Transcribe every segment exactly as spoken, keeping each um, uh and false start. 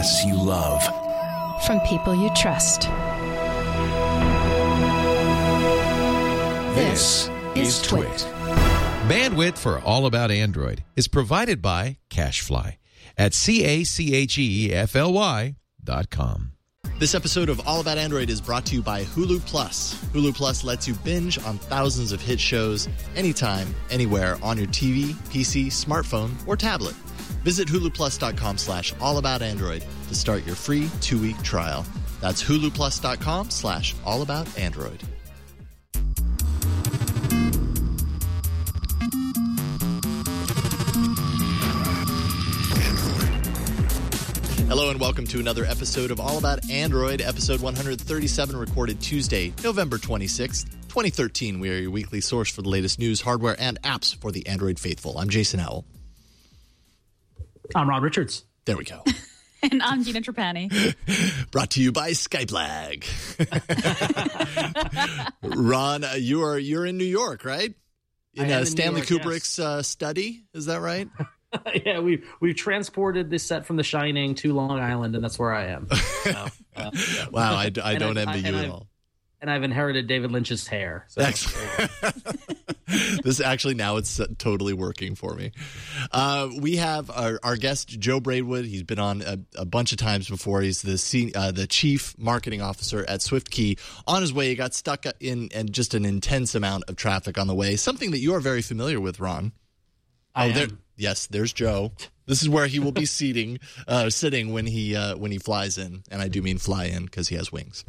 podcasts you love. From people you trust. This is Twit. Bandwidth for All About Android is provided by CacheFly at C A C H E F L Y dot com. This episode of All About Android is brought to you by Hulu Plus. Hulu Plus lets you binge on thousands of hit shows anytime, anywhere on your T V, P C, smartphone, or tablet. Visit huluplus.com slash allaboutandroid to start your free two-week trial. That's huluplus.com slash allaboutandroid. Hello and welcome to another episode of All About Android, episode one thirty-seven, recorded Tuesday, November twenty-sixth, twenty thirteen. We are your weekly source for the latest news, hardware, and apps for the Android faithful. I'm Jason Howell. I'm Ron Richards. There we go. And I'm Gina Trapani. Brought to you by Skyplag. Ron, uh, you are you're in New York, right? In, uh, in Stanley New York, Kubrick's yes. uh, study, is that right? Yeah, we've we've transported this set from The Shining to Long Island, and that's where I am. So, uh, yeah. Wow, I, I don't I've, envy I, you at I've, all. And I've inherited David Lynch's hair. So. This actually now it's totally working for me. Uh, we have our, our guest Joe Braidwood. He's been on a, a bunch of times before. He's the C, uh, the chief marketing officer at SwiftKey. On his way, he got stuck in and just an intense amount of traffic on the way. Something that you are very familiar with, Ron. I oh, am. there, yes, there's Joe. This is where he will be seating, uh, sitting when he uh, when he flies in, and I do mean fly in because he has wings.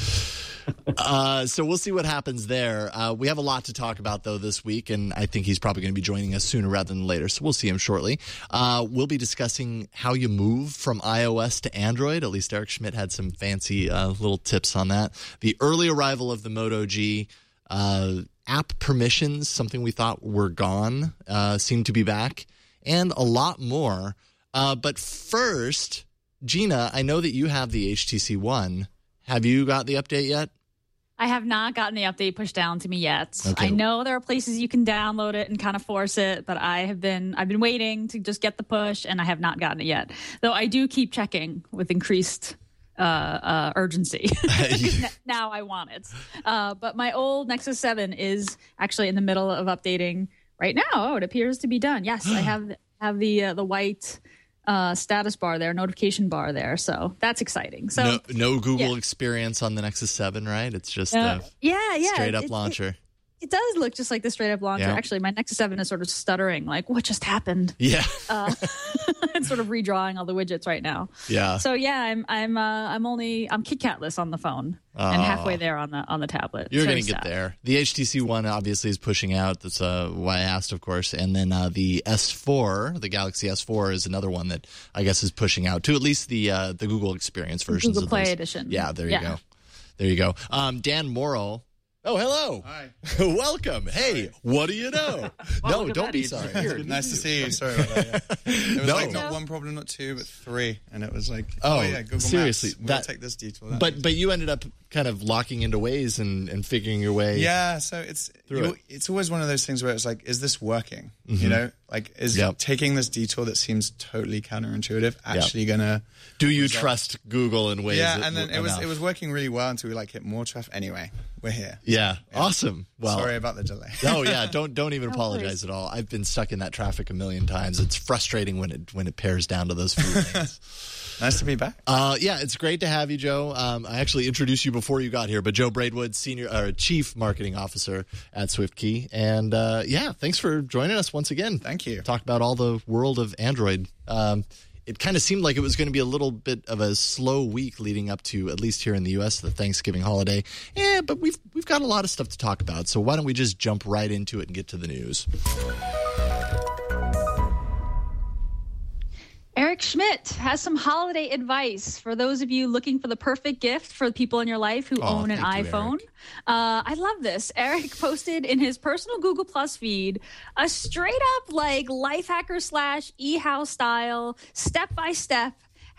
uh, so we'll see what happens there. Uh, we have a lot to talk about, though, this week, and I think he's probably going to be joining us sooner rather than later, so we'll see him shortly. Uh, we'll be discussing how you move from iOS to Android. At least Eric Schmidt had some fancy uh, little tips on that. The early arrival of the Moto G, uh, app permissions, something we thought were gone, uh, seem to be back, and a lot more. Uh, but first, Gina, I know that you have the H T C One. Have you got the update yet? I have not gotten the update pushed down to me yet. Okay. I know there are places you can download it and kind of force it, but I have been I've been waiting to just get the push, and I have not gotten it yet. Though I do keep checking with increased uh, uh, urgency. Now I want it. Uh, but my old Nexus seven is actually in the middle of updating right now. Oh, it appears to be done. Yes, I have have the uh, the white uh status bar there, notification bar there, so that's exciting. So no, no Google yeah. experience on the Nexus seven, right? It's just uh, a yeah yeah straight up it, launcher. It, it does look just like the straight up launcher. Yeah. Actually, my Nexus seven is sort of stuttering, like what just happened. Yeah. uh, it's sort of redrawing all the widgets right now. Yeah. So yeah, I'm I'm uh, I'm only I'm KitKatless on the phone oh. and halfway there on the on the tablet. You're going to get there. The H T C One obviously is pushing out. That's uh, why I asked, of course. And then uh, the S four, the Galaxy S four, is another one that I guess is pushing out to at least the uh, the Google Experience versions. Google of Play those. Edition. Yeah, there you Yeah. go. There you go. Um, Dan Morrill. Oh, hello. Hi. Welcome. Hey, what do you know? Well, no, look at don't that. be He's sorry. disappeared. Nice to see you. Sorry about that. Yeah. It was No. like not one problem, not two, but three, and it was like, Oh, oh, yeah, Google seriously, Maps. We'll that- take this detour. That But detour. but you ended up kind of locking into ways and, and figuring your way. yeah, so it's Through you, it. it's always one of those things where it's like, is this working? Mm-hmm. You know, like is Yep. taking this detour that seems totally counterintuitive actually gonna? Do you result- trust Google in ways? Yeah, that and then were it was enough? it was working really well until we like hit more traffic. Anyway, we're here. Yeah, awesome. Well, Sorry about the delay. oh yeah, don't don't even No apologize worries. at all. I've been stuck in that traffic a million times. It's frustrating when it when it pairs down to those few things. Nice to be back. Uh, yeah, it's great to have you, Joe. Um, I actually introduced you before you got here, but Joe Braidwood, senior uh, chief marketing officer at SwiftKey, and uh, yeah, thanks for joining us once again. Thank you. Talk about all the world of Android. Um, it kind of seemed like it was going to be a little bit of a slow week leading up to, at least here in the U S, the Thanksgiving holiday. Yeah, but we've we've got a lot of stuff to talk about, so why don't we just jump right into it and get to the news? Eric Schmidt has some holiday advice for those of you looking for the perfect gift for the people in your life who Oh, own an thank you, iPhone. Eric. Uh, I love this. Eric posted in his personal Google Plus feed a straight up like life hacker slash e-house style step by step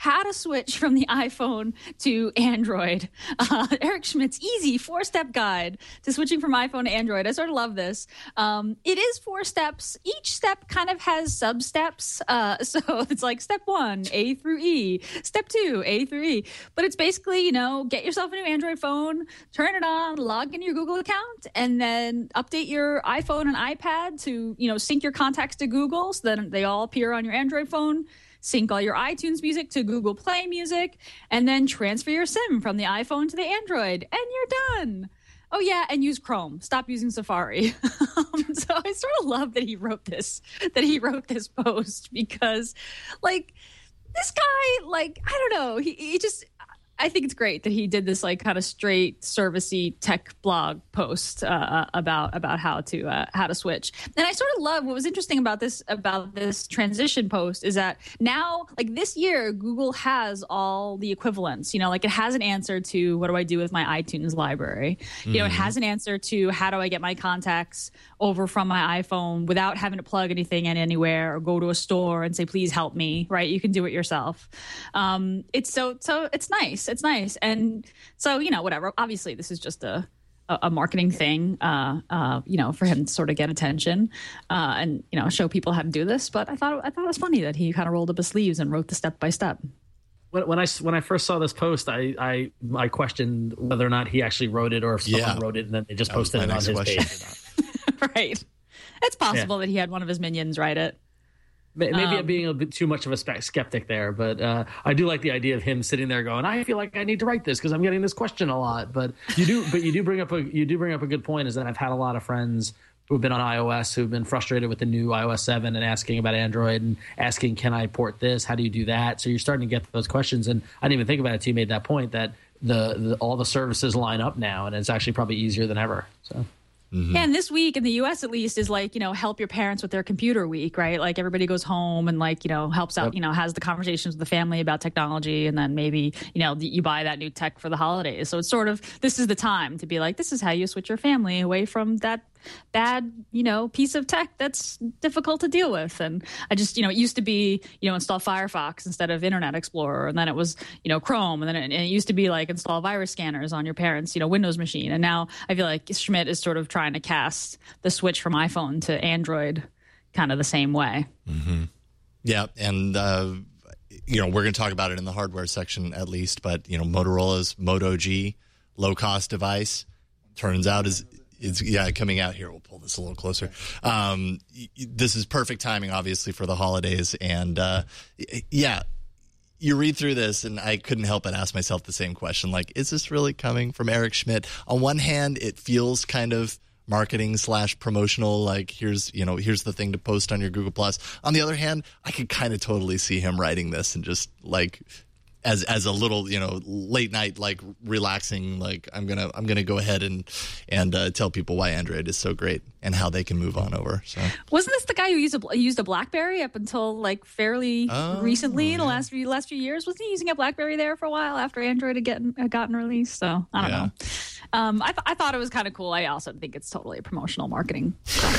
how to switch from the iPhone to Android. Uh, Eric Schmidt's easy four-step guide to switching from iPhone to Android. I sort of love this. Um, it is four steps. Each step kind of has sub-steps. Uh, so it's like step one, A through E. Step two, A through E. But it's basically, you know, get yourself a new Android phone, turn it on, log into your Google account, and then update your iPhone and iPad to, you know, sync your contacts to Google so that they all appear on your Android phone. Sync all your iTunes music to Google Play Music, and then transfer your SIM from the iPhone to the Android, and you're done. Oh, yeah, and use Chrome. Stop using Safari. um, so I sort of love that he wrote this, that he wrote this post because, like, this guy, like, I don't know, he, he just... I think it's great that he did this like kind of straight servicey tech blog post uh, about about how to uh, how to switch. And I sort of love what was interesting about this about this transition post is that now like this year Google has all the equivalents. You know, like it has an answer to what do I do with my iTunes library. Mm-hmm. You know, it has an answer to how do I get my contacts over from my iPhone without having to plug anything in anywhere or go to a store and say please help me. Right? You can do it yourself. Um, it's so so it's nice. It's nice. And so, you know, whatever. Obviously, this is just a a marketing thing, uh, uh, you know, for him to sort of get attention uh, and, you know, show people how to do this. But I thought I thought it was funny that he kind of rolled up his sleeves and wrote the step by step. When, when I when I first saw this post, I, I I questioned whether or not he actually wrote it or if someone Yeah. wrote it and then they just That was posted my it on next his question. page. Or not. Right. It's possible that he had one of his minions write it. Maybe Um, I'm being a bit too much of a spe- skeptic there, but uh, I do like the idea of him sitting there going, "I feel like I need to write this because I'm getting this question a lot." But you do, but you do bring up a you do bring up a good point. Is that I've had a lot of friends who have been on iOS who've been frustrated with the new iOS seven and asking about Android and asking, "Can I port this? How do you do that?" So you're starting to get those questions, and I didn't even think about it until you made that point that the, the all the services line up now, and it's actually probably easier than ever. So. Mm-hmm. Yeah, and this week in the U S at least is like, you know, help your parents with their computer week, right? Like everybody goes home and like, you know, helps out, yep. you know, has the conversations with the family about technology. And then maybe, you know, you buy that new tech for the holidays. So it's sort of, this is the time to be like, this is how you switch your family away from that bad, you know, piece of tech that's difficult to deal with. And I just, you know, it used to be, you know, install Firefox instead of Internet Explorer. And then it was, you know, Chrome. And then it, and it used to be like install virus scanners on your parents', you know, Windows machine. And now I feel like Schmidt is sort of trying to cast the switch from iPhone to Android kind of the same way. Mm-hmm. Yeah. And, uh, you know, we're going to talk about it in the hardware section at least. But, you know, Motorola's Moto G low-cost device turns out is It's, yeah, coming out here. We'll pull this a little closer. Um, this is perfect timing, obviously, for the holidays. And, uh, yeah, you read through this, and I couldn't help but ask myself the same question. Like, is this really coming from Eric Schmidt? On one hand, it feels kind of marketing slash promotional, like here's, you know, here's the thing to post on your Google Plus. On the other hand, I could kind of totally see him writing this and just, like, as as a little, you know, late night, like relaxing, like I'm gonna I'm gonna go ahead and and uh, tell people why Android is so great and how they can move on over. So wasn't this the guy who used a used a BlackBerry up until like fairly oh, recently in the yeah. last few last few years? Wasn't he using a BlackBerry there for a while after Android had gotten had gotten released? So I don't yeah. know. Um, I th- I thought it was kind of cool. I also think it's totally a promotional marketing.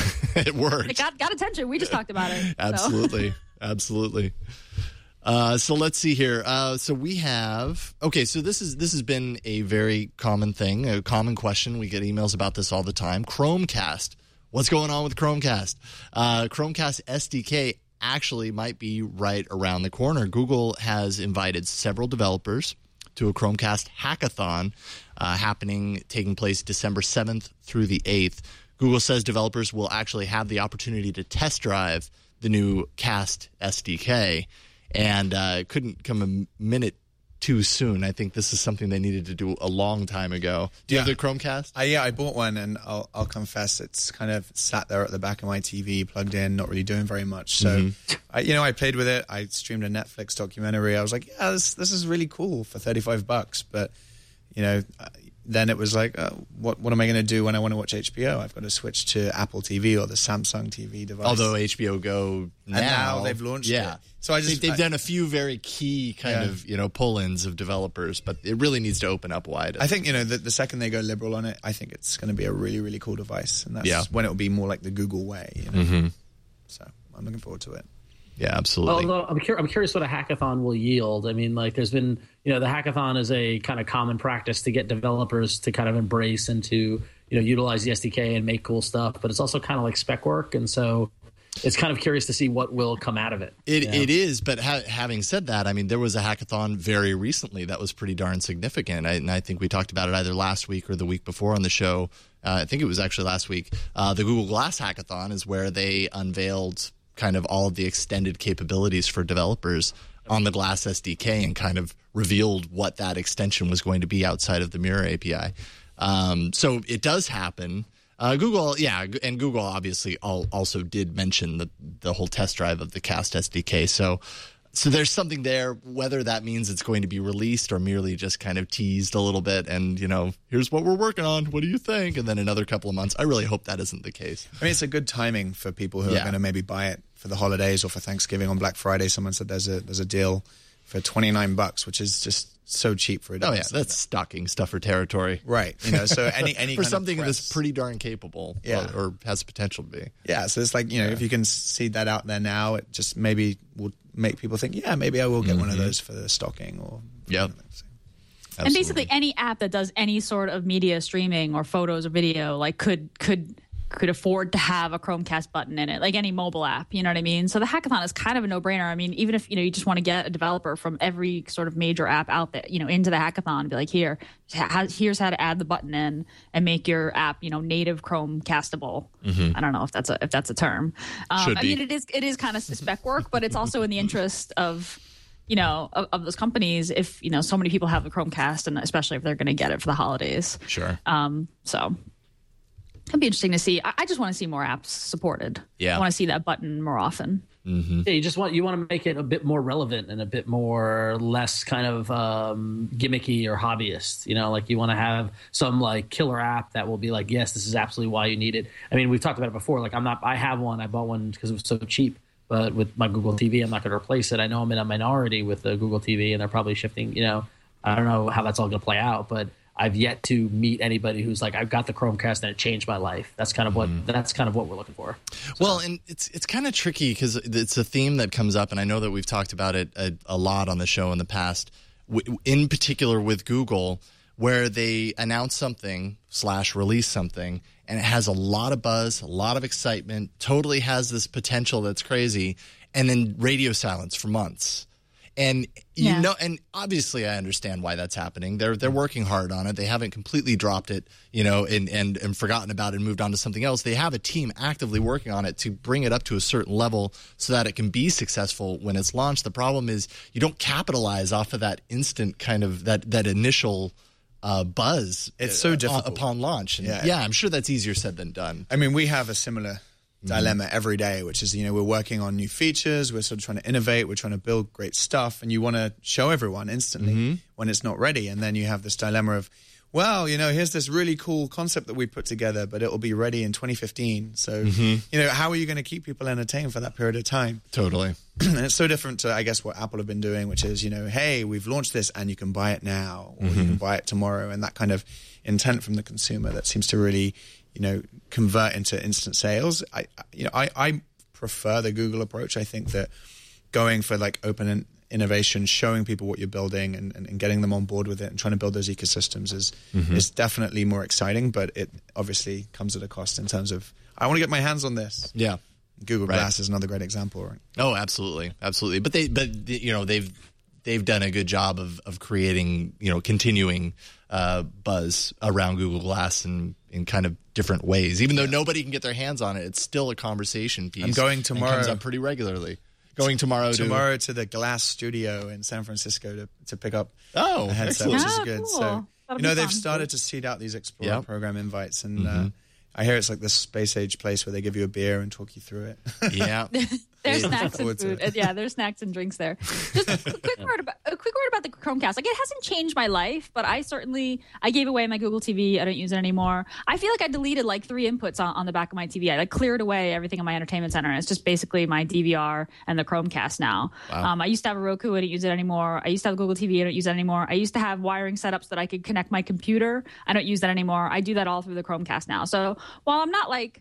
It worked. It got got attention. We just talked about it. Absolutely, so. absolutely. Uh, so let's see here. Uh, so we have okay. So this is this has been a very common thing, a common question. We get emails about this all the time. Chromecast. What's going on with Chromecast? Uh, Chromecast S D K actually might be right around the corner. Google has invited several developers to a Chromecast hackathon uh, happening, taking place December seventh through the eighth. Google says developers will actually have the opportunity to test drive the new Cast S D K. And uh, it couldn't come a minute too soon. I think this is something they needed to do a long time ago. Do you yeah. have the Chromecast? Uh, yeah, I bought one, and I'll, I'll confess it's kind of sat there at the back of my T V, plugged in, not really doing very much. So, mm-hmm. I, you know, I played with it. I streamed a Netflix documentary. I was like, yeah, this, this is really cool for thirty-five bucks. But, you know, then it was like, uh, what what am I going to do when I want to watch H B O? I've got to switch to Apple T V or the Samsung T V device. Although H B O Go now, and now they've launched yeah. it. So I just they've I, done a few very key kind yeah. of, you know, pull-ins of developers, but it really needs to open up wide. I think, you know, the, the second they go liberal on it, I think it's going to be a really, really cool device. And that's yeah. when it will be more like the Google way. You know? Mm-hmm. So I'm looking forward to it. Yeah, absolutely. Although I'm, cur- I'm curious what a hackathon will yield. I mean, like there's been, you know, the hackathon is a kind of common practice to get developers to kind of embrace and to, you know, utilize the S D K and make cool stuff. But it's also kind of like spec work. And so it's kind of curious to see what will come out of it. It, you know? it is. But ha- having said that, I mean, there was a hackathon very recently that was pretty darn significant. I, and I think we talked about it either last week or the week before on the show. Uh, I think it was actually last week. Uh, the Google Glass hackathon is where they unveiled kind of all of the extended capabilities for developers on the Glass S D K and kind of revealed what that extension was going to be outside of the Mirror A P I. Um, so it does happen. Uh, Google, yeah, and Google obviously all, also did mention the the whole test drive of the Cast S D K. So, so there's something there. Whether that means it's going to be released or merely just kind of teased a little bit, and you know, here's what we're working on. What do you think? And then another couple of months. I really hope that isn't the case. I mean, it's a good timing for people who Yeah. are going to maybe buy it for the holidays or for Thanksgiving on Black Friday. Someone said there's a there's a deal for twenty-nine bucks, which is just so cheap for a Oh device. yeah, that's stocking stuffer territory. right. You know, so any any For kind something of that's press- pretty darn capable, Yeah. or, or has potential to be. Yeah, so it's like, you know, if you can see that out there now, it just maybe will make people think, yeah, maybe I will get one of those for the stocking or Yep. so. And basically, any app that does any sort of media streaming or photos or video, like could could could afford to have a Chromecast button in it, like any mobile app. You know what I mean? So the hackathon is kind of a no-brainer. I mean, even if you know you just want to get a developer from every sort of major app out there, you know, into the hackathon, and be like, here, ha- here's how to add the button in and make your app, you know, native Chromecastable. I don't know if that's a if that's a term. Um, Should I be. mean, it is it is kind of spec work, but it's also in the interest of you know, of, of those companies, if, you know, so many people have the Chromecast, and especially if they're going to get it for the holidays. Sure. Um, so it'd be interesting to see. I, I just want to see more apps supported. Yeah. I want to see that button more often. Yeah, you just want you want to make it a bit more relevant and a bit more less kind of um, gimmicky or hobbyist. You know, like you want to have some like killer app that will be like, yes, this is absolutely why you need it. I mean, we've talked about it before. Like, I'm not. I have one. I bought one because it was so cheap. But with my Google T V, I'm not going to replace it. I know I'm in a minority with the Google T V, and they're probably shifting. You know, I don't know how that's all going to play out, but I've yet to meet anybody who's like, I've got the Chromecast and it changed my life. That's kind of what mm. that's kind of what we're looking for. Well, and it's it's kind of tricky because it's a theme that comes up, and I know that we've talked about it a, a lot on the show in the past, w- in particular with Google, where they announce something slash release something, and it has a lot of buzz, a lot of excitement, totally has this potential that's crazy, and then radio silence for months. And you Yeah. know, and obviously, I understand why that's happening. They're they're working hard on it. They haven't completely dropped it, you know, and and, and forgotten about it and moved on to something else. They have a team actively working on it to bring it up to a certain level so that it can be successful when it's launched. The problem is you don't capitalize off of that instant kind of that that initial uh, buzz. It's so uh, difficult. upon launch. And Yeah. yeah, I'm sure that's easier said than done. I mean, we have a similar dilemma every day, which is, you know, we're working on new features, we're sort of trying to innovate, we're trying to build great stuff, and you want to show everyone instantly when it's not ready. And then you have this dilemma of, well, you know, here's this really cool concept that we put together, but it'll be ready in twenty fifteen. So, you know, how are you going to keep people entertained for that period of time? Totally. And it's so different to, I guess, what Apple have been doing, which is, you know, hey, we've launched this and you can buy it now, or you can buy it tomorrow, and that kind of intent from the consumer that seems to really, you know, convert into instant sales. I, I- you know, I, I prefer the Google approach. I think that going for like open in- innovation, showing people what you're building, and, and, and getting them on board with it, and trying to build those ecosystems is is definitely more exciting. But it obviously comes at a cost in terms of, I want to get my hands on this. Yeah. Google Right. Glass is another great example, right? Oh, absolutely, absolutely. But they, but you know, they've they've done a good job of of creating, you know, continuing uh, buzz around Google Glass in in kind of different ways. Even though nobody can get their hands on it, it's still a conversation piece. I'm going and tomorrow. comes up pretty regularly. Going tomorrow. To, tomorrow to the Glass Studio in San Francisco to, to pick up Oh, a headset, excellent. which is Ah, good. cool. So, That'll you know, be they've fun. started to seed out these Explorer Yep. program invites, and uh, I hear it's like this space age place where they give you a beer and talk you through it. Yeah. There's Yeah. snacks and Forward to food. it. Yeah, there's snacks and drinks there. Just a quick word about a quick word about the Chromecast. Like, it hasn't changed my life, but I certainly I gave away my Google T V. I don't use it anymore. I feel like I deleted like three inputs on, on the back of my T V. I like cleared away everything in my entertainment center, and it's just basically my D V R and the Chromecast now. Wow. Um, I used to have a Roku. I don't use it anymore. I used to have a Google T V. I don't use it anymore. I used to have wiring setups that I could connect my computer. I don't use that anymore. I do that all through the Chromecast now. So while I'm not like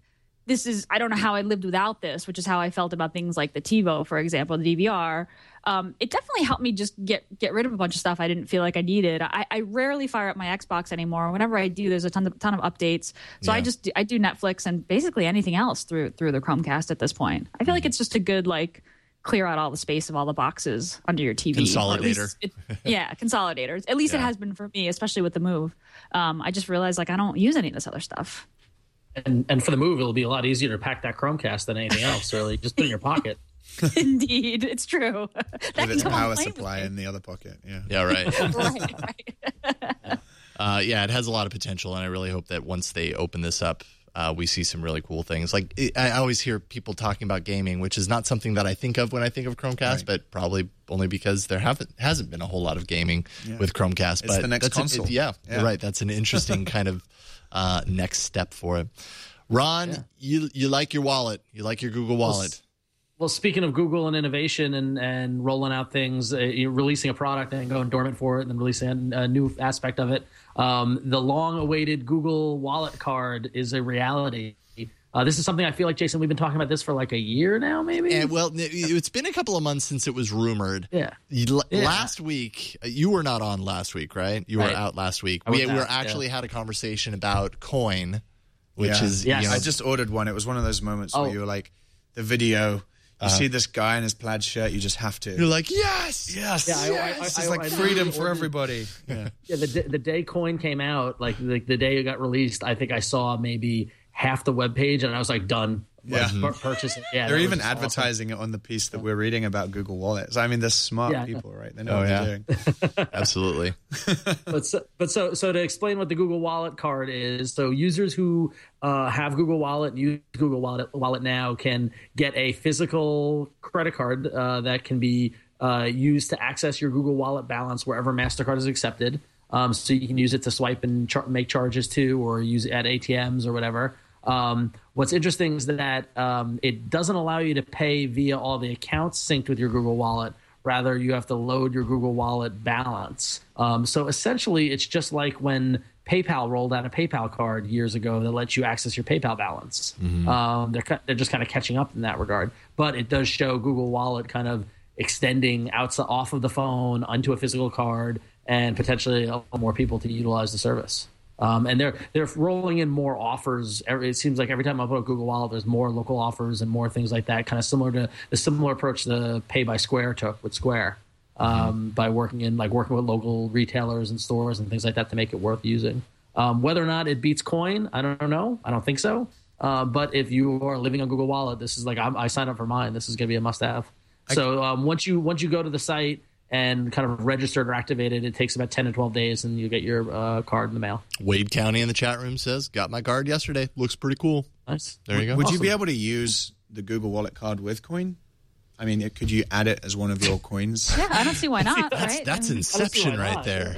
this is, I don't know how I lived without this, which is how I felt about things like the TiVo, for example, the D V R. Um, it definitely helped me just get get rid of a bunch of stuff I didn't feel like I needed. I, I rarely fire up my Xbox anymore. Whenever I do, there's a ton of ton of updates. So yeah. I just I do Netflix and basically anything else through through the Chromecast at this point. I feel like it's just a good like clear out all the space of all the boxes under your T V. Consolidator. It, yeah, consolidator. At least yeah. it has been for me, especially with the Move. Um, I just realized like I don't use any of this other stuff. And and for the Move, it'll be a lot easier to pack that Chromecast than anything else. Really, just put it in your pocket. Indeed, it's true. With its power supply in the other pocket. Yeah. Yeah. Right. right. Right. uh, yeah, it has a lot of potential, and I really hope that once they open this up, uh, we see some really cool things. Like it, I always hear people talking about gaming, which is not something that I think of when I think of Chromecast, right. but probably only because there haven't hasn't been a whole lot of gaming yeah. with Chromecast. It's but the next that's console. A, it, yeah, yeah, you're right. That's an interesting kind of uh, next step for it. Ron, yeah. you you like your wallet? You like your Google Wallet? Well, speaking of Google and innovation and, and rolling out things, uh, you're releasing a product and going dormant for it, and then releasing a, a new aspect of it. Um, the long-awaited Google Wallet card is a reality. Uh, this is something I feel like, Jason, we've been talking about this for like a year now, maybe? And, well, it's been a couple of months since it was rumored. Yeah. L- yeah. Last week, you were not on last week, right? You were right. out last week. I We, we out, were actually yeah. had a conversation about Coin, which yeah. is, yes. you know, I just ordered one. It was one of those moments oh. where you were like, the video, you uh, see this guy in his plaid shirt, you just have to. You're like, yes, yes, yeah, I, yes. I, I, It's I, like I, freedom I, for everybody. Yeah, yeah. The the day Coin came out, like the, the day it got released, I think I saw maybe half the webpage, and I was like, done. Yeah, like, purchase it. Yeah, they're that even was advertising awesome. it on the piece that we're reading about Google Wallets. I mean, they're smart Yeah. people, right? They know Oh, what yeah. they're doing. absolutely. but so, but so so to explain what the Google Wallet card is, so users who uh, have Google Wallet and use Google Wallet Wallet now can get a physical credit card uh, that can be uh, used to access your Google Wallet balance wherever MasterCard is accepted. Um, so you can use it to swipe and char- make charges to, or use it at A T Ms or whatever. Um, what's interesting is that um, it doesn't allow you to pay via all the accounts synced with your Google Wallet. Rather, you have to load your Google Wallet balance. Um, so essentially, it's just like when PayPal rolled out a PayPal card years ago that lets you access your PayPal balance. Mm-hmm. Um, they're they're just kind of catching up in that regard. But it does show Google Wallet kind of extending outside off of the phone onto a physical card and potentially allow more people to utilize the service. Um, and they're they're rolling in more offers. Every, it seems like every time I put a Google Wallet, there's more local offers and more things like that. Kind of similar to the similar approach the Pay by Square took with Square, um, mm-hmm. by working in like working with local retailers and stores and things like that to make it worth using. Um, whether or not it beats Coin, I don't know. I don't think so. Uh, but if you are living on Google Wallet, this is like I'm, I signed up for mine. This is going to be a must-have. I, so um, once you once you go to the site and kind of registered or activated, it takes about ten to twelve days, and you get your uh, card in the mail. Wade County in the chat room says, got my card yesterday. Looks pretty cool. Nice. There you go. Would Awesome. you be able to use the Google Wallet card with Coin? I mean, could you add it as one of your coins? Yeah, I don't see why not. That's, right? that's I mean, Inception right not. there.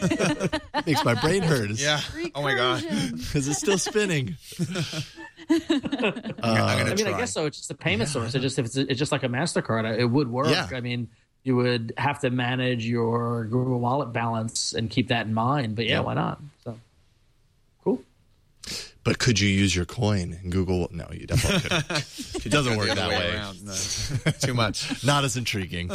Makes my brain hurt. Yeah. Oh, my God. Because it's still spinning. I'm gonna I mean, try. I guess so. It's just a payment source. It just if it's, it's just like a MasterCard, it would work. Yeah. I mean, you would have to manage your Google Wallet balance and keep that in mind. But yeah, Yeah. why not? So cool. But could you use your coin in Google? No, you definitely couldn't. It doesn't work The that other way. around. No. Too much. Not as intriguing.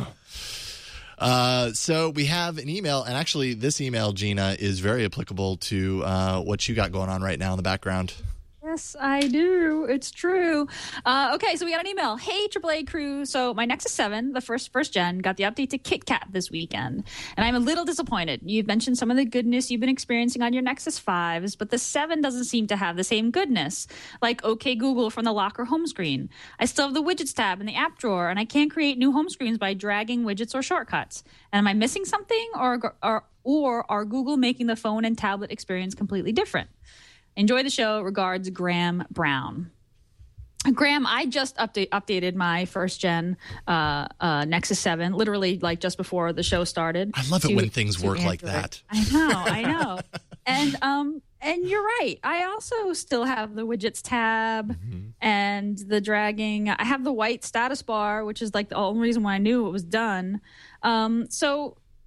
Uh, so we have an email, and actually this email, Gina, is very applicable to uh, what you got going on right now in the background. Yes, I do. It's true. Uh, okay, so we got an email. Hey, triple A crew. So my Nexus seven, the first first gen, got the update to KitKat this weekend, and I'm a little disappointed. You've mentioned some of the goodness you've been experiencing on your Nexus fives, but the seven doesn't seem to have the same goodness, like OK Google from the locker home screen. I still have the widgets tab in the app drawer, and I can't create new home screens by dragging widgets or shortcuts. And am I missing something, or or or are Google making the phone and tablet experience completely different? Enjoy the show. Regards, Graham Brown. Graham, I just update, updated my first gen uh, uh, Nexus seven, literally like just before the show started. I love it to- when things to work like Android. that. I know, I know. and um, and you're right. I also still have the widgets tab Mm-hmm. and the dragging. I have the white status bar, which is like the only reason why I knew it was done. Um, so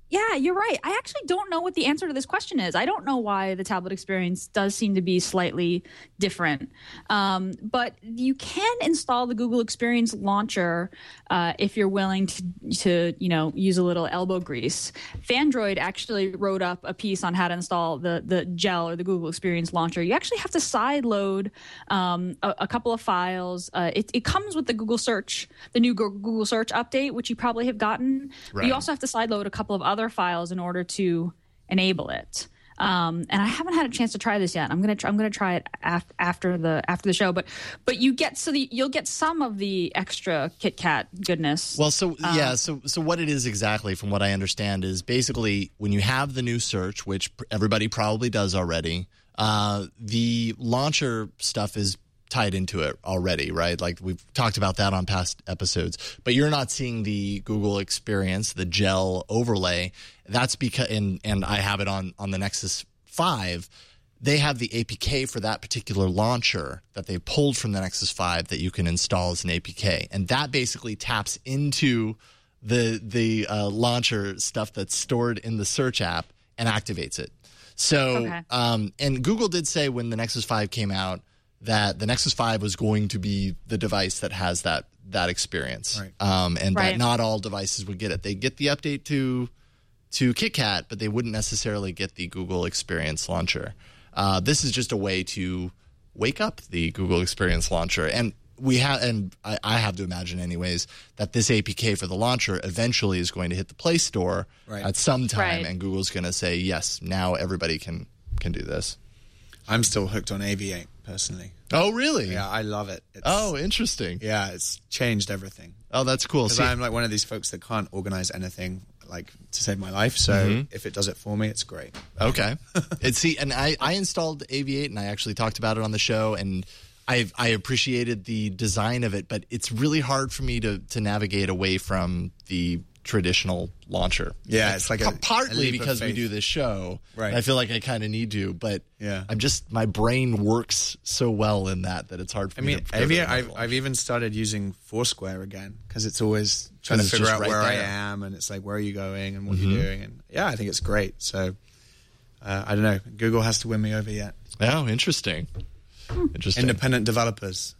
Yeah, you're right. I actually don't know what the answer to this question is. I don't know why the tablet experience does seem to be slightly different. Um, but you can install the Google Experience Launcher uh, if you're willing to, to, you know, use a little elbow grease. Fandroid actually wrote up a piece on how to install the the Gel or the Google Experience Launcher. You actually have to sideload um, a, a couple of files. Uh, it, it comes with the Google Search, the new Google Search update, which you probably have gotten. Right. But you also have to sideload a couple of other other files in order to enable it. Um, and I haven't had a chance to try this yet. I'm gonna try, I'm gonna try it af- after the after the show. But but you get so the, you'll get some of the extra KitKat goodness. Well, so Um, yeah, so so what it is exactly, from what I understand, is basically when you have the new search, which everybody probably does already, uh, the launcher stuff is tied into it already, right? Like we've talked about that on past episodes, but you're not seeing the Google experience, the Gel overlay. That's because, and, and I have it on, on the Nexus five. They have the A P K for that particular launcher that they pulled from the Nexus five that you can install as an A P K. And that basically taps into the, the uh, launcher stuff that's stored in the search app and activates it. So, Okay. um, and Google did say when the Nexus five came out, that the Nexus five was going to be the device that has that that experience, Right. um, and Right. that not all devices would get it. They get the update to to KitKat, but they wouldn't necessarily get the Google Experience Launcher. Uh, this is just a way to wake up the Google Experience Launcher, and we have, and I, I have to imagine, anyways, that this A P K for the launcher eventually is going to hit the Play Store Right. at some time, Right. and Google's going to say, yes, now everybody can can do this. I'm still hooked on A V eight personally. Oh, really? Yeah, I love it. It's, Oh, interesting. yeah, it's changed everything. Oh, that's cool. Because See, I'm like one of these folks that can't organize anything like to save my life. So Mm-hmm. if it does it for me, it's great. okay. and see, and I, I installed A V eight, and I actually talked about it on the show, and I I appreciated the design of it, but it's really hard for me to to navigate away from the traditional launcher. Yeah, it's like a- P- partly a leap of because we faith. do this show. Right. and I feel like I kind of need to, but Yeah. I'm just my brain works so well in that that it's hard for I me. mean, to go A V to eight, the I've, level. I've even started using Foursquare again because it's always trying to it's figure just out right where I there. am, and it's like, where are you going and what Mm-hmm. you're doing. And yeah, I think it's great. So uh, I don't know. Google has to win me over yet. Oh, interesting. Interesting. Independent developers.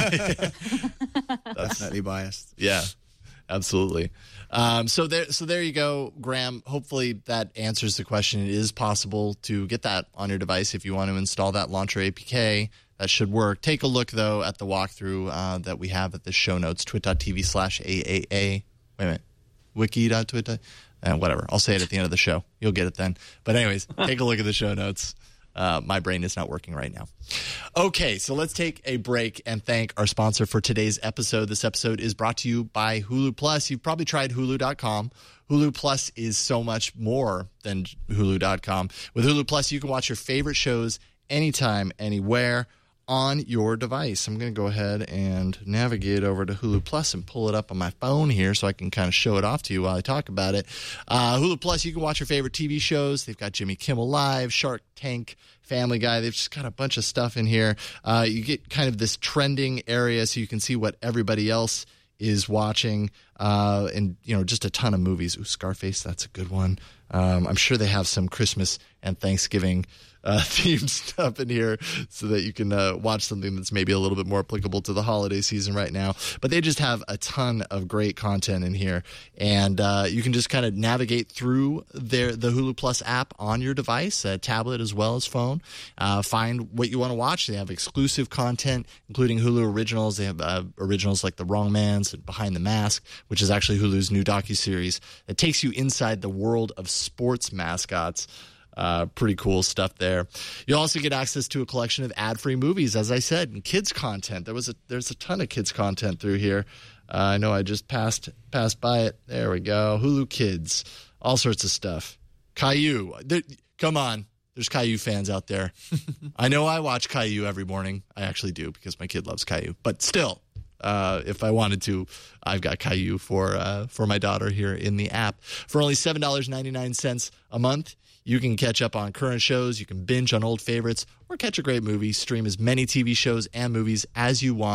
Definitely biased. Yeah, absolutely. Um, so there, so there you go, Graham. Hopefully that answers the question. It is possible to get that on your device if you want to install that launcher A P K. That should work. Take a look though at the walkthrough uh, that we have at the show notes: twit.tv slash AAA. Wait a minute, wiki.twit. Uh, whatever. I'll say it at the end of the show. You'll get it then. But anyways, take a look at the show notes. Uh, my brain is not working right now. Okay, so let's take a break and thank our sponsor for today's episode. This episode is brought to you by Hulu Plus. You've probably tried Hulu dot com. Hulu Plus is so much more than Hulu dot com. With Hulu Plus, you can watch your favorite shows anytime, anywhere on your device. I'm going to go ahead and navigate over to Hulu Plus and pull it up on my phone here so I can kind of show it off to you while I talk about it. Uh, Hulu Plus, you can watch your favorite T V shows. They've got Jimmy Kimmel Live, Shark Tank, Family Guy. They've just got a bunch of stuff in here. Uh, you get kind of this trending area so you can see what everybody else is watching, uh, and, you know, just a ton of movies. Ooh, Scarface, that's a good one. Um, I'm sure they have some Christmas and Thanksgiving uh, themed stuff in here so that you can uh, watch something that's maybe a little bit more applicable to the holiday season right now. But they just have a ton of great content in here, and uh, you can just kind of navigate through their the Hulu Plus app on your device, uh, tablet as well as phone. Uh, find what you want to watch. They have exclusive content, including Hulu originals. They have uh, originals like The Wrong Man's and Behind the Mask, which is actually Hulu's new docuseries that takes you inside the world of sports mascots. Uh, pretty cool stuff there. You also get access to a collection of ad-free movies, as I said, and kids content. There was a there's a ton of kids content through here. Uh, I know I just passed passed by it. There we go. Hulu Kids, all sorts of stuff. Caillou, there, come on. There's Caillou fans out there. I know I watch Caillou every morning. I actually do because my kid loves Caillou. But still, uh, if I wanted to, I've got Caillou for uh, for my daughter here in the app. For only seven dollars and ninety-nine cents a month, you can catch up on current shows, you can binge on old favorites, or catch a great movie, stream as many T V shows and movies as you want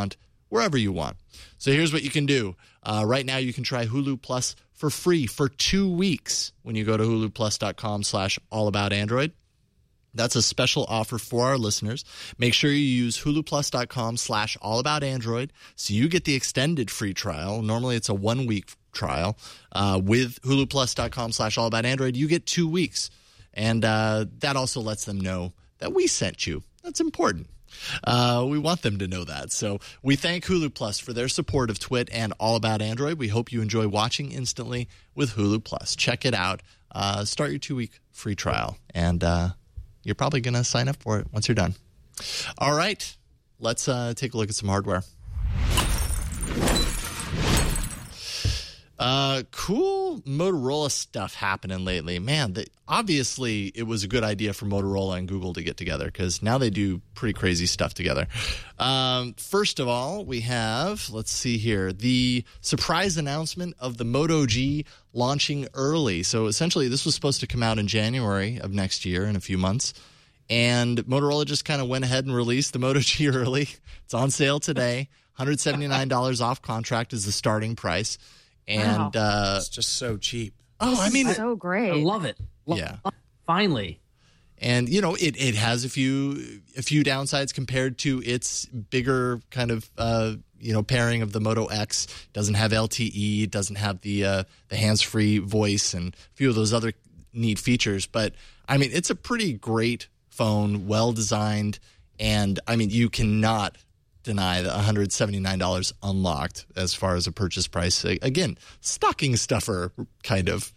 wherever you want. So here's what you can do. Uh, right now, you can try Hulu Plus for free for two weeks when you go to huluplus.com slash allaboutandroid. That's a special offer for our listeners. Make sure you use huluplus.com slash allaboutandroid so you get the extended free trial. Normally, it's a one-week trial. Uh, with huluplus.com slash allaboutandroid, you get two weeks. And uh, that also lets them know that we sent you. That's important. Uh, we want them to know that. So we thank Hulu Plus for their support of Twit and All About Android. We hope you enjoy watching instantly with Hulu Plus. Check it out. Uh, start your two-week free trial. And uh, you're probably going to sign up for it once you're done. All right. Let's uh, take a look at some hardware. Uh, cool Motorola stuff happening lately. Man, the, obviously it was a good idea for Motorola and Google to get together because now they do pretty crazy stuff together. Um, first of all, we have, let's see here, the surprise announcement of the Moto G launching early. So essentially this was supposed to come out in January of next year in a few months. And Motorola just kind of went ahead and released the Moto G early. It's on sale today. one hundred seventy-nine dollars off contract is the starting price. And wow. uh, it's just so cheap. Oh, I mean, so great. I love it. Love yeah. it. Finally. And, you know, it, it has a few a few downsides compared to its bigger kind of, uh, you know, pairing of the Moto X. Doesn't have L T E, doesn't have the uh, the hands-free voice and a few of those other neat features. But, I mean, it's a pretty great phone, well-designed. And, I mean, you cannot deny the one hundred seventy-nine dollars unlocked as far as a purchase price. Again, stocking stuffer kind of.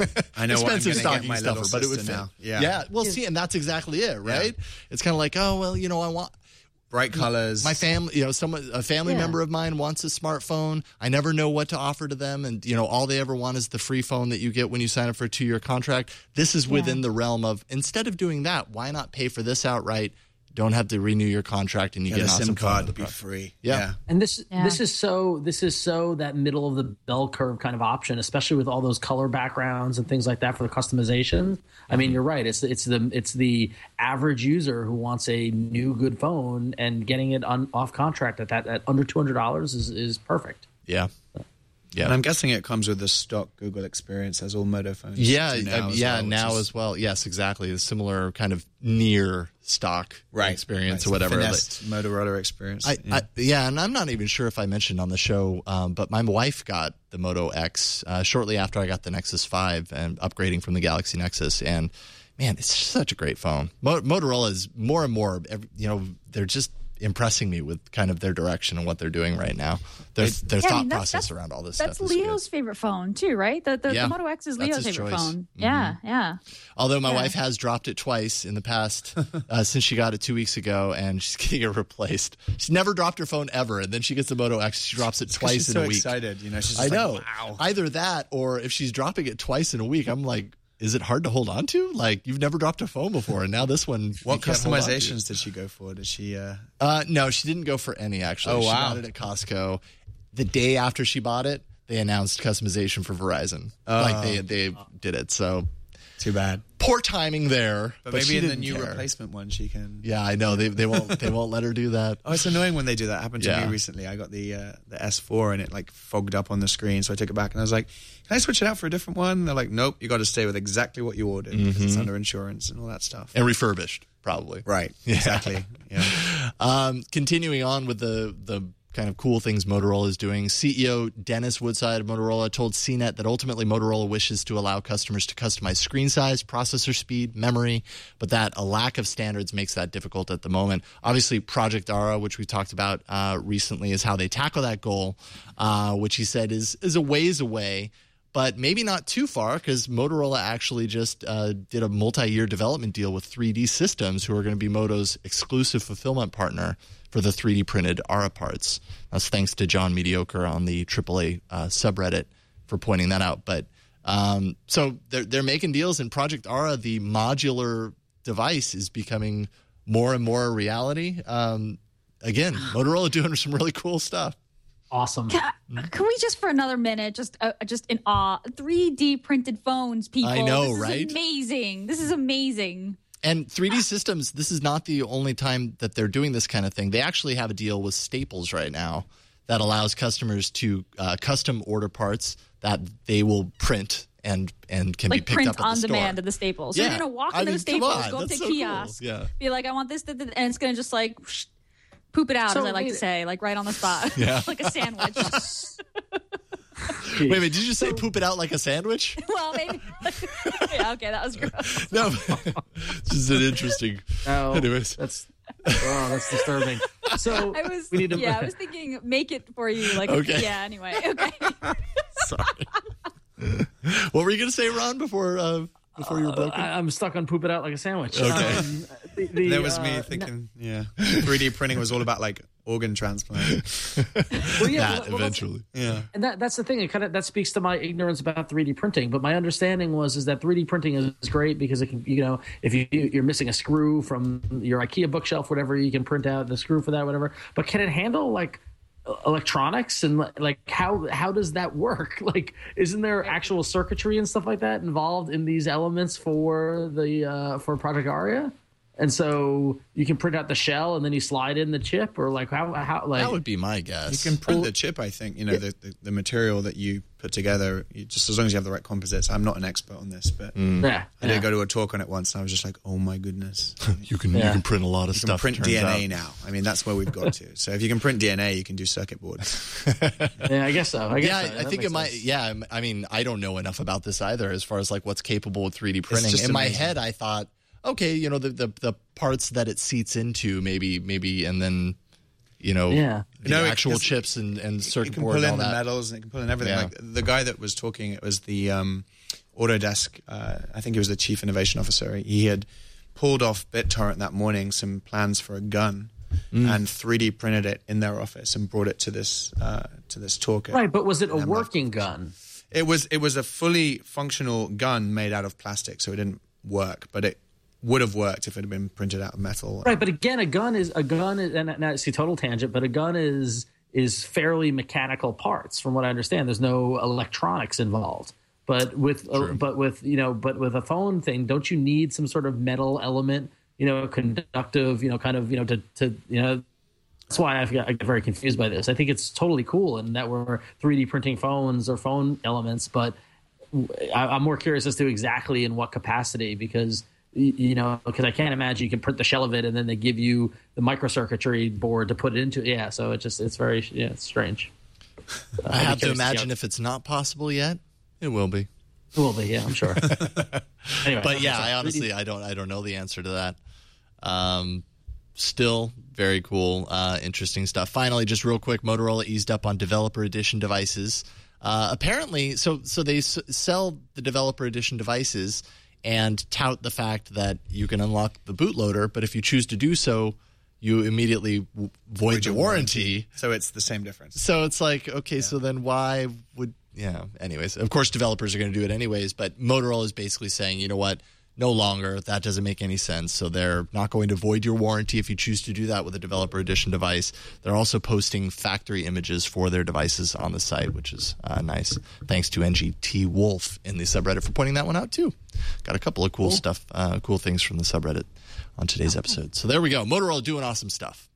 I know expensive what stocking my stuffer, but it would fit. now. Yeah. Yeah. Well, see, and that's exactly it, right? Yeah. It's kind of like, oh, well, you know, I want bright colors. My family, you know, someone, a family yeah. member of mine wants a smartphone. I never know what to offer to them. And, you know, all they ever want is the free phone that you get when you sign up for a two-year contract. This is within yeah. the realm of, instead of doing that, why not pay for this outright? Don't have to renew your contract, and you yeah, get an the awesome SIM card to be free. Yeah. yeah, and this yeah. this is so this is so that middle of the bell curve kind of option, especially with all those color backgrounds and things like that for the customization. Mm-hmm. I mean, you're right. It's it's the it's the average user who wants a new good phone, and getting it on off contract at that at under two hundred dollars is is perfect. Yeah. Yeah. And I'm guessing it comes with the stock Google experience as all Moto phones. Yeah, now uh, as yeah, well, now is, as well. Yes, exactly. A similar kind of near stock right, experience right. or whatever. Finessed Motorola experience. I, yeah. I, yeah, and I'm not even sure if I mentioned on the show, um, but my wife got the Moto X uh, shortly after I got the Nexus five and upgrading from the Galaxy Nexus. And man, it's such a great phone. Mo- Motorola is more and more, you know, they're just impressing me with kind of their direction and what they're doing right now. Their, their yeah, thought I mean, that's, process that's, around all this that's stuff. That's Leo's favorite phone too, right? The the, yeah, the Moto X is Leo's favorite choice. phone. Mm-hmm. Yeah, yeah. Although my yeah. wife has dropped it twice in the past uh, since she got it two weeks ago, and she's getting it replaced. She's never dropped her phone ever, and then she gets the Moto X. She drops it twice she's in so a week. Excited, you know. She's I just know. Like, wow. Either that, or if she's dropping it twice in a week, I'm like, is it hard to hold on to? Like, you've never dropped a phone before, and now this one. What customizations did she go for? Did she? Uh... Uh, no, she didn't go for any. Actually, oh she wow! got it at Costco. The day after she bought it, they announced customization for Verizon. Oh. Like they they did it. So too bad. Poor timing there. But, but maybe she in the didn't new care. replacement one, she can. Yeah, I know they they won't they won't let her do that. Oh, it's annoying when they do that. It happened to Yeah. me recently. I got the uh, the S four and it like fogged up on the screen, so I took it back and I was like, "Can I switch it out for a different one?" They're like, "Nope, you got to stay with exactly what you ordered because it's under insurance and all that stuff." And refurbished, probably. Right. Yeah. Exactly. Yeah. Um, continuing on with the the kind of cool things Motorola is doing, C E O Dennis Woodside of Motorola told C net that ultimately Motorola wishes to allow customers to customize screen size, processor speed, memory, but that a lack of standards makes that difficult at the moment. Obviously, Project Ara, which we talked about uh, recently, is how they tackle that goal, uh, which he said is is a ways away. But maybe not too far, because Motorola actually just uh, did a multi-year development deal with three D Systems, who are going to be Moto's exclusive fulfillment partner for the three D printed Ara parts. That's thanks to John Mediocre on the triple A uh, subreddit for pointing that out. But um, so they're they're making deals, and Project Ara, the modular device, is becoming more and more a reality. Um, again, Motorola doing some really cool stuff. Awesome. Can, can we just for another minute, just uh, just in awe, three D printed phones, people. I know, this right? Is amazing. This is amazing. And three D Systems, this is not the only time that they're doing this kind of thing. They actually have a deal with Staples right now that allows customers to uh, custom order parts that they will print and and can like be picked print up at on the store. demand at the Staples. So Yeah. you're gonna walk I into mean, the Staples, come on, go up to that's the so cool. kiosk, Yeah. be like, I want this, this, this, and it's gonna just like whoosh, poop it out, So, as I like wait- to say, like right on the spot, Yeah. like a sandwich. Wait a minute, did you say poop it out like a sandwich? Well, maybe. Yeah, okay, that was gross. No. This is an interesting. No, Anyways. that's oh, that's disturbing. So I was, we need to. yeah, I was thinking, make it for you, like, Okay. yeah. Anyway, okay. Sorry. What were you going to say, Ron, before uh, before you were broken? I, I'm stuck on poop it out like a sandwich. Okay. Um, the, the, That was uh, me thinking, yeah, three D printing was all about like organ transplant. Well, yeah, that well, well, eventually. Yeah. And that, that's the thing. It kind of that speaks to my ignorance about three D printing. But my understanding was is that three D printing is, is great because it can, you know, if you you're missing a screw from your IKEA bookshelf, whatever, you can print out the screw for that, whatever. But can it handle like electronics and like how how does that work? Like, isn't there actual circuitry and stuff like that involved in these elements for the uh, for Project Aria? And so you can print out the shell and then you slide in the chip, or like how how like That would be my guess. You can print the chip, I think. You know, the, the, the material that you put together, you, just as long as you have the right composites. I'm not an expert on this, but yeah, I yeah. did go to a talk on it once, and I was just like, oh my goodness. You can Yeah. you can print a lot of You stuff. can print it D N turns A out. now. I mean, that's where we've got to. So if you can print D N A, you can do circuit boards. Yeah, I guess so. I guess Yeah, so. I That think makes it might. sense. Yeah, I'm- I mean, I don't know enough about this either, as far as like what's capable with three D printing. just In my amazing. head, I thought, okay, you know, the, the the parts that it seats into, maybe, maybe, and then, you know, Yeah. the No, it- actual 'cause chips and and It circuit can board pull and all in the that. metals and it can pull in everything. Yeah. Like the guy that was talking, it was the um, Autodesk. Uh, I think he was the chief innovation officer. He had pulled off BitTorrent that morning some plans for a gun Mm. and three D printed it in their office and brought it to this uh, to this talk. at- Right, but was it a And I'm working gun? It was it was a fully functional gun made out of plastic, so it didn't work, but it would have worked if it had been printed out of metal. Right, but again, a gun is a gun is, and now see total tangent, but a gun is is fairly mechanical parts, from what I understand. There's no electronics involved. But with uh, but with you know, but with a phone thing, don't you need some sort of metal element? You know, conductive. You know, kind of you know to to you know. That's why I get, I get very confused by this. I think it's totally cool, and that we're three D printing phones or phone elements, but I, I'm more curious as to exactly in what capacity, because y- you know, because I can't imagine you can print the shell of it and then they give you the microcircuitry board to put it into. Yeah, so it just it's very yeah, it's strange. Uh, I I'd be have to curious imagine see if it's not possible yet, it will be. how- it will be. Yeah, I'm sure. Anyway, But yeah, so I three D honestly, I don't, I don't know the answer to that. Um, still very cool, uh, interesting stuff. Finally, just real quick, Motorola eased up on developer edition devices. Uh, apparently, so so they s- sell the developer edition devices and tout the fact that you can unlock the bootloader, but if you choose to do so, you immediately w- void your warranty. So it's the same difference. So it's like, okay, so then why would, yeah, anyways. Of course, developers are going to do it anyways, but Motorola is basically saying, you know what, no longer, that doesn't make any sense. So they're not going to void your warranty if you choose to do that with a developer edition device. They're also posting factory images for their devices on the site, which is uh, nice. Thanks to N G T Wolf in the subreddit for pointing that one out, too. Got a couple of cool, cool. stuff, uh, cool things from the subreddit on today's episode. So there we go. Motorola doing awesome stuff.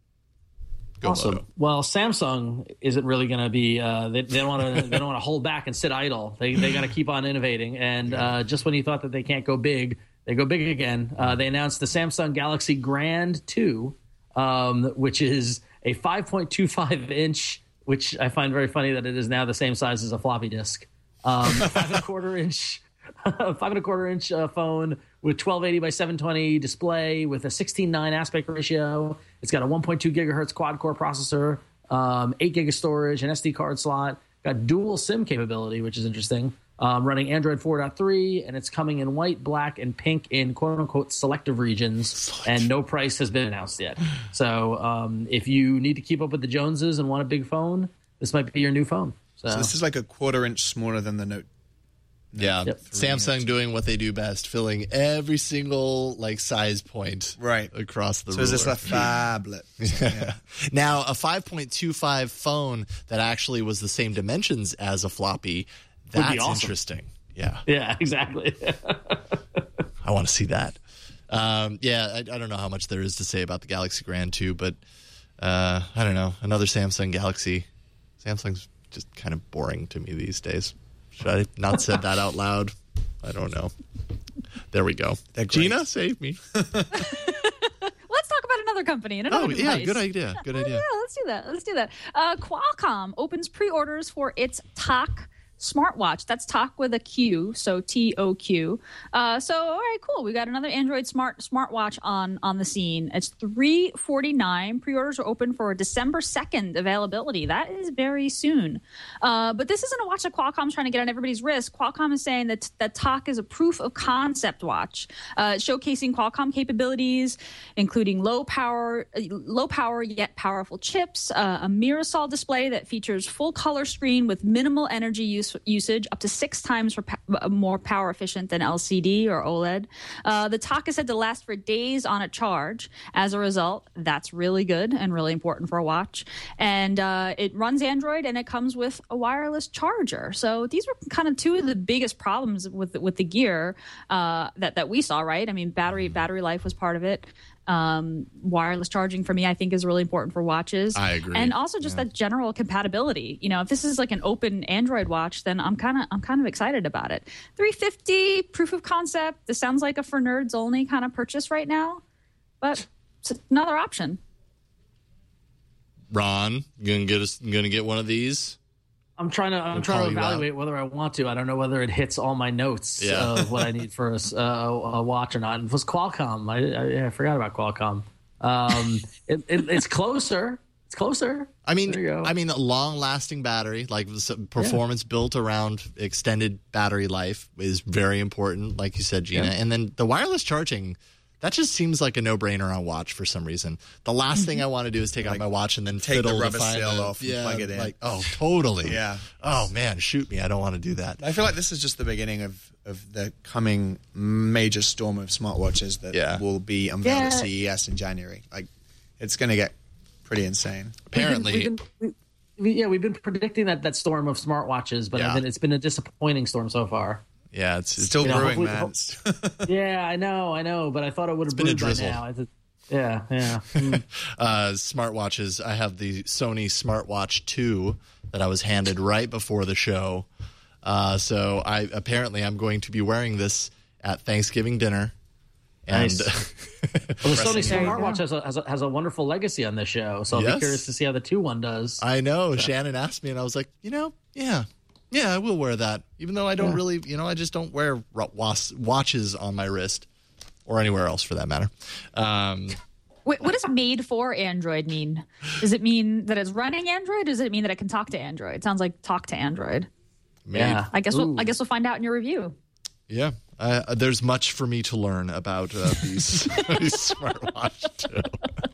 Go awesome. Moto. Well, Samsung isn't really going to be. Uh, they, they don't want to. They don't want to hold back and sit idle. They they got to keep on innovating. And uh, just when you thought that they can't go big, they go big again. Uh, they announced the Samsung Galaxy Grand two, um, which is a five point two five inch, which I find very funny that it is now the same size as a floppy disk. Um, five and a quarter inch. Five and a quarter inch uh, phone with twelve eighty by seven twenty display with a sixteen nine aspect ratio. It's got a one point two gigahertz quad core processor, um, eight gig of storage, an S D card slot. Got dual SIM capability, which is interesting. Um, running Android four point three, and it's coming in white, black, and pink in quote unquote selective regions. And no price has been announced yet. So um, if you need to keep up with the Joneses and want a big phone, this might be your new phone. So, So this is like a quarter inch smaller than the Note. Yeah, Yep. Samsung doing what they do best, filling every single like size point Right. across the So ruler. is this a phablet? Yeah. Now, a five point two five phone that actually was the same dimensions as a floppy, Would be that's awesome. interesting. Yeah, yeah, exactly. I want to see that. Um, yeah, I, I don't know how much there is to say about the Galaxy Grand two, but uh, I don't know. Another Samsung Galaxy. Samsung's just kind of boring to me these days. Should I not said that out loud? I don't know. There we go. Gina, save me. Let's talk about another company and another Oh, device. yeah, good idea. Good Oh, idea. yeah, let's do that. Let's do that. Uh, Qualcomm opens pre-orders for its T O C smartwatch. That's T O C with a Q, so T O Q. Uh, so, all right, cool. We got another Android smart smartwatch on on the scene. It's three hundred forty-nine dollars. Pre-orders are open for December second availability. That is very soon. Uh, but this isn't a watch that Qualcomm's trying to get on everybody's wrist. Qualcomm is saying that that T O C is a proof of concept watch, uh, showcasing Qualcomm capabilities, including low power, low power yet powerful chips, uh, a Mirasol display that features full color screen with minimal energy use usage, up to six times for pa- more power efficient than L C D or OLED. Uh, the T O C is said to last for days on a charge. As a result, that's really good and really important for a watch. And uh, it runs Android, and it comes with a wireless charger. So these were kind of two of the biggest problems with with the Gear uh, that that we saw. Right? I mean, battery battery life was part of it. Um, wireless charging for me, I think, is really important for watches. I agree. And also just Yeah. that general compatibility. You know, if this is like an open Android watch, then I'm kind of I'm kind of excited about it. three hundred fifty dollars, proof of concept. This sounds like a for nerds only kind of purchase right now, but it's another option. Ron, you gonna get us? Gonna get one of these? I'm trying to. I'm We'll trying call to you out. evaluate whether I want to. I don't know whether it hits all my notes Yeah. of what I need for a, s- uh, a watch or not. And it was Qualcomm. I, I, I forgot about Qualcomm. Um, it, it, it's closer. It's closer. I mean, There you go. I mean, a long-lasting battery, like s- performance built around extended battery life, is very important. Like you said, Gina, Yeah. and then the wireless charging. That just seems like a no-brainer on a watch for some reason. The last thing I want to do is take out my watch and then take the fiddle to rubber find seal a- off and yeah, plug it in. Like, oh, totally. Yeah. Oh man, shoot me! I don't want to do that. I feel like this is just the beginning of, of the coming major storm of smartwatches that Yeah. will be unveiled Yeah. at C E S in January. Like, it's going to get pretty insane. Apparently, We've been, we, we, yeah, we've been predicting that that storm of smartwatches, but Yeah. I mean, it's been a disappointing storm so far. yeah, it's, it's Still you know, brewing, hopefully- man. Yeah, I know, I know, but I thought it would have been a brewed by drizzle. now. It's- Yeah, yeah. Mm. uh, smartwatches. I have the Sony Smartwatch two that I was handed right before the show. Uh, so I apparently I'm going to be wearing this at Thanksgiving dinner. And Nice. Well, the Sony There you smartwatch go. has a, has a has a wonderful legacy on this show, so I'll Yes. be curious to see how the two one does. I know Shannon asked me, and I was like, you know, yeah, yeah, I will wear that, even though I don't Yeah. really, you know, I just don't wear ro- was- watches on my wrist or anywhere else for that matter. Um, Wait, what does made for Android mean? Does it mean that it's running Android? Or does it mean that it can talk to Android? It sounds like talk to Android. made- Yeah. I guess we'll, Ooh. I guess we'll find out in your review. Yeah, uh, there's much for me to learn about uh, these, these smartwatch too.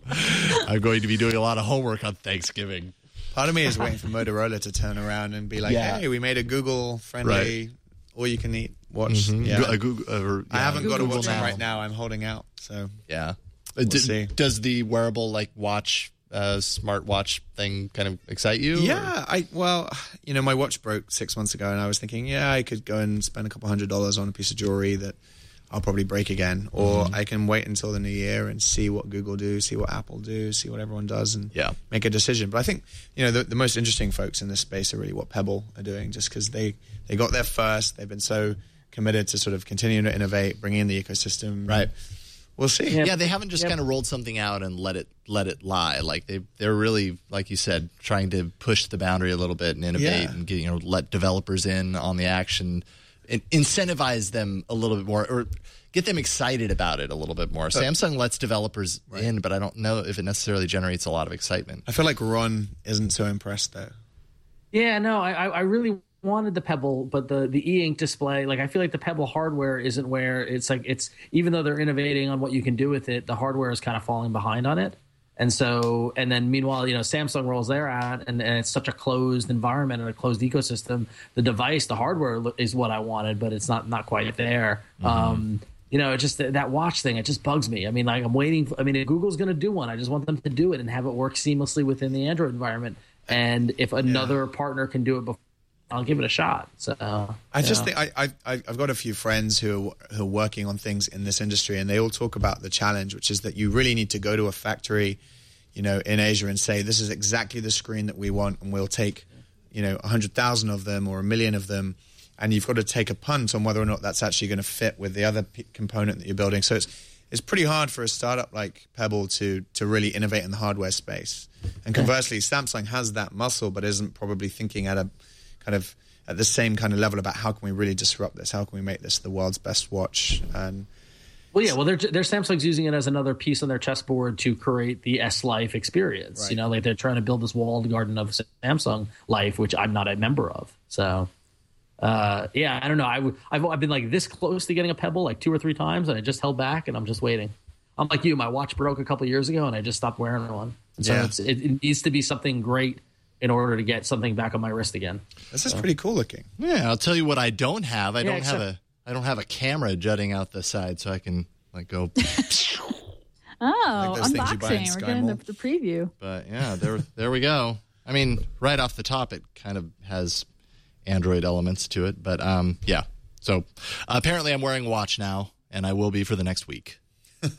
I'm going to be doing a lot of homework on Thanksgiving. Part of me is waiting for Motorola to turn around and be like, Yeah. hey, we made a Google-friendly, Right. all-you-can-eat watch. Yeah. Go- uh, Google, uh, or- I yeah, haven't got a Google watch now. right now. I'm holding out. So Yeah. Uh, d- see. Does the wearable like watch, uh, smartwatch thing kind of excite you? or- yeah, I well, you know, my watch broke six months ago, and I was thinking, yeah, I could go and spend a couple hundred dollars on a piece of jewelry that I'll probably break again, or Mm-hmm. I can wait until the new year and see what Google do, see what Apple do, see what everyone does, and Yeah. make a decision. But I think you know the, the most interesting folks in this space are really what Pebble are doing, just because they they got there first. They've been so committed to sort of continuing to innovate, bringing in the ecosystem. Right. We'll see. Yeah. Yeah, they haven't just Yep. kind of rolled something out and let it let it lie. Like they they're really, like you said, trying to push the boundary a little bit and innovate Yeah. and get, you know, let developers in on the action, and incentivize them a little bit more, or get them excited about it a little bit more. Samsung lets developers in, but I don't know if it necessarily generates a lot of excitement. I feel like Ron isn't so impressed though. Yeah, no, I, I I really wanted the Pebble, but the the e-ink display, like I feel like the Pebble hardware isn't where it's like it's even though they're innovating on what you can do with it, the hardware is kind of falling behind on it. And so, and then meanwhile, you know, Samsung rolls their out, and, and it's such a closed environment and a closed ecosystem. The device, the hardware lo- is what I wanted, but it's not not quite there. Um, you know, it just that watch thing, it just bugs me. I mean, like I'm waiting. For, I mean, if Google's going to do one, I just want them to do it and have it work seamlessly within the Android environment. And if another partner can do it before I'll give it a shot. So I just yeah. think I, I I've got a few friends who are, who are working on things in this industry, and they all talk about the challenge, which is that you really need to go to a factory, you know, in Asia and say, this is exactly the screen that we want, and we'll take, you know, a hundred thousand of them or a million of them, and you've got to take a punt on whether or not that's actually going to fit with the other p- component that you're building. So it's it's pretty hard for a startup like Pebble to to really innovate in the hardware space. And conversely, Samsung has that muscle, but isn't probably thinking at a kind of at the same kind of level about how can we really disrupt this? How can we make this the world's best watch? And well, yeah, well, they're, they're Samsung's using it as another piece on their chessboard to create the S Life experience. Right. You know, like they're trying to build this walled garden of Samsung Life, which I'm not a member of. So, uh, yeah, I don't know. I w- I've I've been like this close to getting a Pebble like two or three times, and I just held back, and I'm just waiting. I'm like you. My watch broke a couple of years ago, and I just stopped wearing one. And so Yeah. it's, it, it needs to be something great in order to get something back on my wrist again. this is pretty cool looking. Yeah, I'll tell you what I don't have. I Yeah, don't have except- a I don't have a camera jutting out the side, so I can like go. Oh, those things you buy in unboxing. We're Sky getting the, Mall. the preview. But yeah, there there we go. I mean, right off the top, it kind of has Android elements to it. But um, yeah. So uh, apparently, I'm wearing a watch now, and I will be for the next week. We'll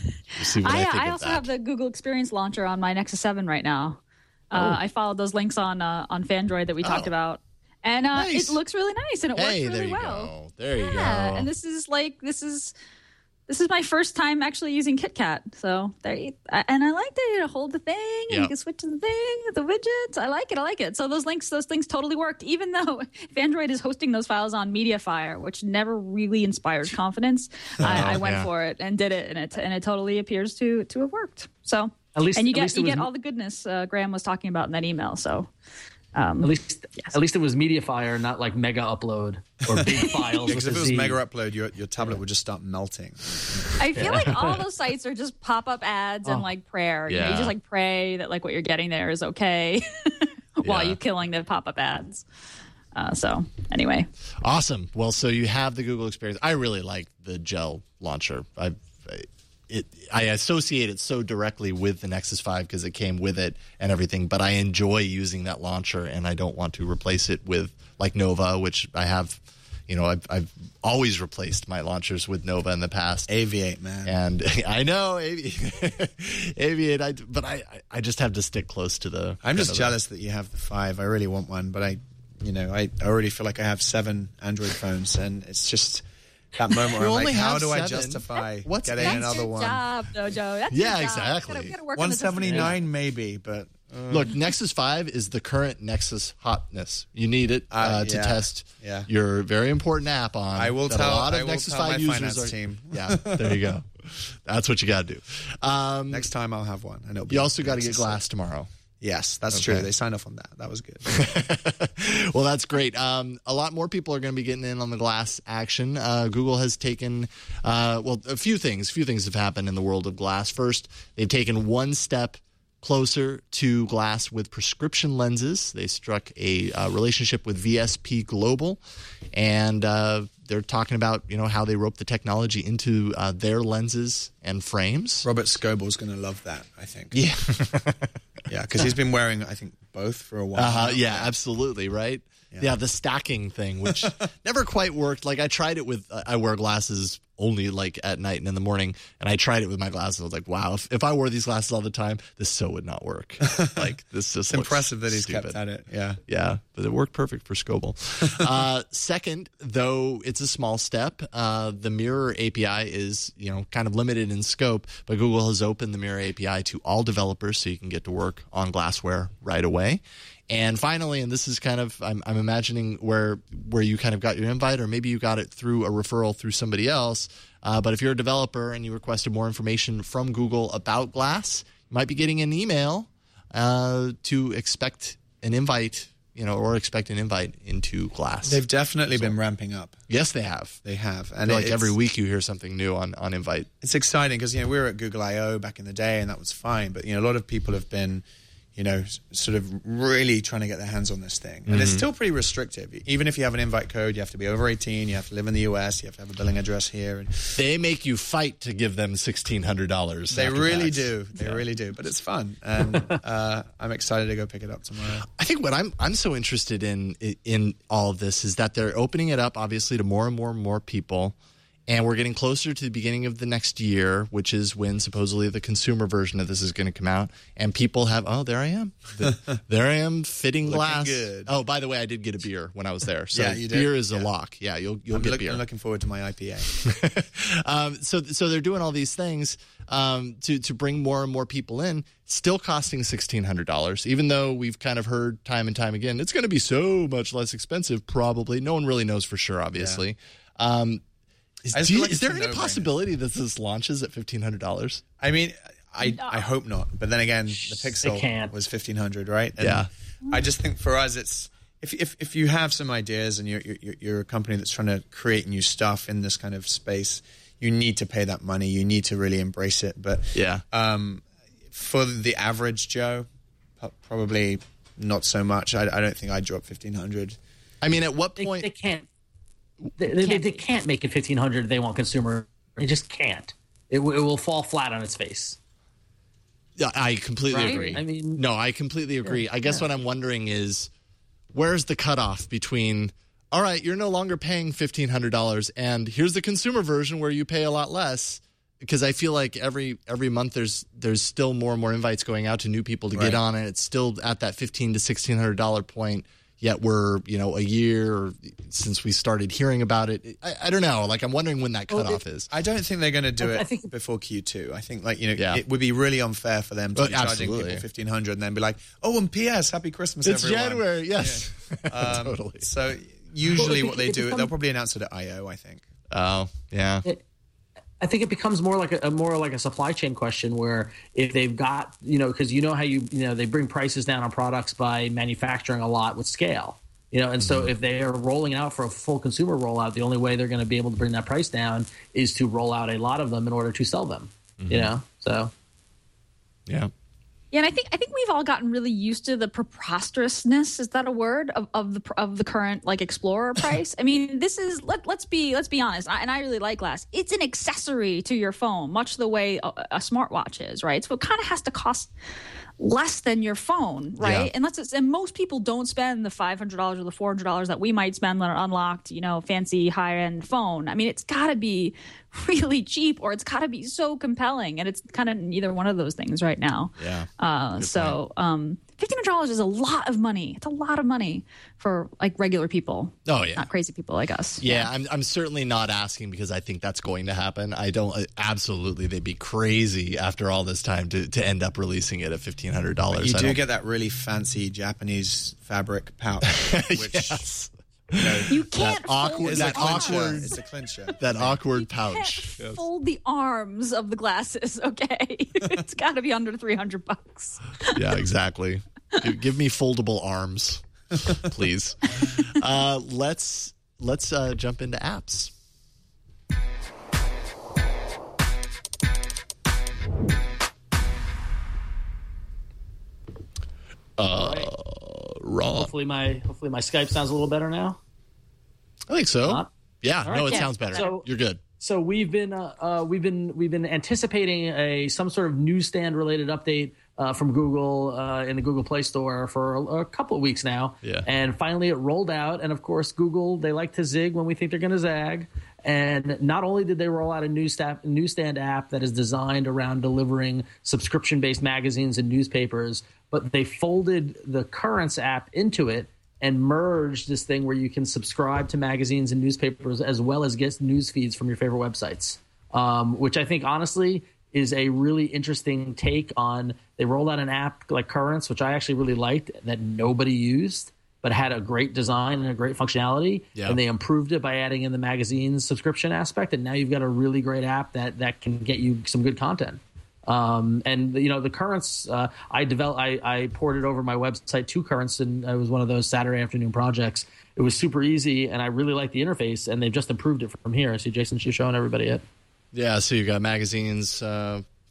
see what I, I, think I of also that. have the Google Experience Launcher on my Nexus seven right now. Uh, I followed those links on uh, on Fandroid that we talked Oh. about, and uh, Nice. it looks really nice and it Hey, works there really you well. go. There you Yeah, go. and this is like this is this is my first time actually using KitKat. So there, you, and I like that you hold the thing and Yep. you can switch to the thing, the widgets. I like it. I like it. So those links, those things totally worked. Even though Fandroid is hosting those files on MediaFire, which never really inspired confidence, I, I went yeah. for it and did it, and it and it totally appears to to have worked. So At least- and you at get least it you was- get all the goodness uh, Graham was talking about in that email. So. Um, At least, at least it was MediaFire, not like Mega Upload or big files. Because with if a it was Z. mega upload, your your tablet would just start melting. I feel like all those sites are just pop up ads and Oh. like prayer. You, know, you Yeah. just like pray that like what you're getting there is okay while Yeah. you're killing the pop up ads. Uh, so anyway, Awesome. Well, so you have the Google Experience. I really like the gel launcher. I it I associate it so directly with the Nexus five because it came with it and everything. But I enjoy using that launcher, and I don't want to replace it with like Nova, which I have. You know, I've, I've always replaced my launchers with Nova in the past. Aviate, man. And I know Avi- Aviate, I, but I, I just have to stick close to the. I'm just kind of the- jealous that you have the five. I really want one, but I, you know, I already feel like I have seven Android phones, and it's just that moment where You I'm only like, how have do I seven? justify What's getting that's another your one? job, Dojo. That's Yeah, your job. exactly. Gotta, gotta work on one the seventy-nine maybe, but uh, Look, Nexus five is the current Nexus hotness. You need it uh, Uh, to yeah. test Yeah. your very important app on. I will that tell- a lot of I will Nexus tell five my users finance are. team. Yeah, there you go. That's what you got to do. Um, next time I'll have one. And it'll be you also got to get Nexus glass tomorrow. six. Yes, that's Okay. true. They signed off on that. That was good. Well, that's great. Um, a lot more people are going to be getting in on the glass action. Uh, Google has taken, uh, well, a few things. A few things have happened in the world of glass. First, they've taken one step closer to glass with prescription lenses. They struck a uh, relationship with V S P Global, and uh, they're talking about you know how they rope the technology into uh, their lenses and frames. Robert Scoble's going to love that, I think. Yeah. Yeah, because he's been wearing, I think, both for a while. Uh-huh, now. yeah, absolutely, right? Yeah. Yeah. the stacking thing, which never quite worked. Like I tried it with, uh, I wear glasses only like at night and in the morning, and I tried it with my glasses. I was like, wow, if, if I wore these glasses all the time, this so would not work. Like this just It's looks impressive that he's stupid. kept at it. Yeah. Yeah, but it worked perfect for Scoble. uh, second, though it's a small step, uh, the Mirror A P I is you know kind of limited in scope, but Google has opened the Mirror A P I to all developers, so you can get to work on glassware right away. And finally, and this is kind of I'm, I'm imagining where where you kind of got your invite, or maybe you got it through a referral through somebody else. Uh, but if you're a developer and you requested more information from Google about Glass, you might be getting an email uh, to expect an invite, you know, or expect an invite into Glass. They've definitely been ramping up. yes, they have. They have. I And feel like it's- every week you hear something new on, on invite. It's exciting because, you know, we were at Google I O back in the day and that was fine. But, you know, a lot of people have been, you know, s- sort of really trying to get their hands on this thing. And mm-hmm. it's still pretty restrictive. Even if you have an invite code, you have to be over eighteen, you have to live in the U S, you have to have a billing address here. And they make you fight to give them sixteen hundred dollars. They really tax. do. They yeah. really do. But it's fun. And uh, I'm excited to go pick it up tomorrow. I think what I'm I'm so interested in in all of this is that they're opening it up, obviously, to more and more and more people. And we're getting closer to the beginning of the next year, which is when supposedly the consumer version of this is going to come out. And people have, oh, there I am. The, there I am fitting Looking glass. Good. Oh, by the way, I did get a beer when I was there. So yeah, you did? beer is yeah. a lock. Yeah, you'll you'll I'm get look, beer. I'm looking forward to my I P A. um, so so they're doing all these things um, to, to bring more and more people in, still costing sixteen hundred dollars, even though we've kind of heard time and time again, it's going to be so much less expensive, probably. No one really knows for sure, obviously. Yeah. Um Is, do you, like is there any possibility that this launches at fifteen hundred dollars? I mean, I no. I hope not. But then again, the Pixel was fifteen hundred dollars, right? And yeah. I just think for us, it's if if if you have some ideas and you're you're, you're a company that's trying to create new stuff in this kind of space, you need to pay that money. You need to really embrace it. But yeah, um, for the average Joe, probably not so much. I, I don't think I'd drop fifteen hundred dollars. I mean, at what point they, they can't. They, they, can't they can't make it fifteen hundred dollars. They want consumer. They just can't. It, w- it will fall flat on its face. Yeah, I completely right? agree. I mean, no, I completely agree. Yeah, I guess yeah. what I'm wondering is, where's the cutoff between, all right, you're no longer paying fifteen hundred dollars, and here's the consumer version where you pay a lot less? Because I feel like every every month there's there's still more and more invites going out to new people to right. get on, and it's still at that fifteen to sixteen hundred dollar point. Yet we're, you know, a year since we started hearing about it. I, I don't know. Like, I'm wondering when that cutoff well, it, is. I don't think they're going to do I, it I think, before Q two. I think, like, you know, yeah. it would be really unfair for them to well, be charging absolutely. people fifteen hundred dollars and then be like, oh, and P S, Happy Christmas, it's everyone. It's January, yes. Yeah. um, totally. So usually well, what they it, do, becomes, they'll probably announce it at I O, I think. Oh, yeah. It, I think it becomes more like a, a more like a supply chain question where if they've got, you know, because you know how you, you know, they bring prices down on products by manufacturing a lot with scale. You know, and so if they are rolling out for a full consumer rollout, the only way they're going to be able to bring that price down is to roll out a lot of them in order to sell them. Mm-hmm. You know, so yeah. Yeah, and I think I think we've all gotten really used to the preposterousness, is that a word, of, of the of the current like Explorer price. I mean, this is let let's be let's be honest, I, and I really like glass. It's an accessory to your phone, much the way a, a smartwatch is, right? So it kind of has to cost less than your phone, right? Yeah. And let's and most people don't spend the five hundred dollars or the four hundred dollars that we might spend on an unlocked, you know, fancy high end phone. I mean, it's got to be really cheap, or it's got to be so compelling, and it's kind of neither one of those things right now. Yeah. Uh, so, um, fifteen hundred dollars is a lot of money. It's a lot of money for like regular people. Oh yeah, not crazy people like us. Yeah, yeah. I'm I'm certainly not asking because I think that's going to happen. I don't absolutely. They'd be crazy after all this time to, to end up releasing it at fifteen hundred dollars. You do get that really fancy Japanese fabric pouch, which. Yes. You, know, you can't that awkward, fold that the awkward, arms. It's a clincher. That awkward you pouch. Can't yes. Fold the arms of the glasses. Okay, it's got to be under three hundred bucks. Yeah, exactly. give, give me foldable arms, please. Uh, let's let's uh, jump into apps. Uh, right. Raw. Hopefully my hopefully my Skype sounds a little better now. I think so. Not? Yeah, All right. no, it Yeah. sounds better. So- You're good. So we've been uh, uh, we've been we've been anticipating a some sort of newsstand related update uh, from Google uh, in the Google Play Store for a, a couple of weeks now. Yeah. And finally it rolled out. And of course, Google, they like to zig when we think they're going to zag. And not only did they roll out a newsstand, newsstand app that is designed around delivering subscription based magazines and newspapers, but they folded the Currents app into it and merged this thing where you can subscribe to magazines and newspapers as well as get news feeds from your favorite websites, um, which I think honestly is a really interesting take on. They rolled out an app like Currents, which I actually really liked, that nobody used, but had a great design and a great functionality. Yeah. And they improved it by adding in the magazine subscription aspect. And now you've got a really great app that, that can get you some good content. Um, and you know, the Currents, uh, I developed, I, I ported over my website to Currents, and it was one of those Saturday afternoon projects. It was super easy, and I really like the interface, and they've just improved it from here. I see Jason's just showing everybody it. Yeah, so you got magazines, uh,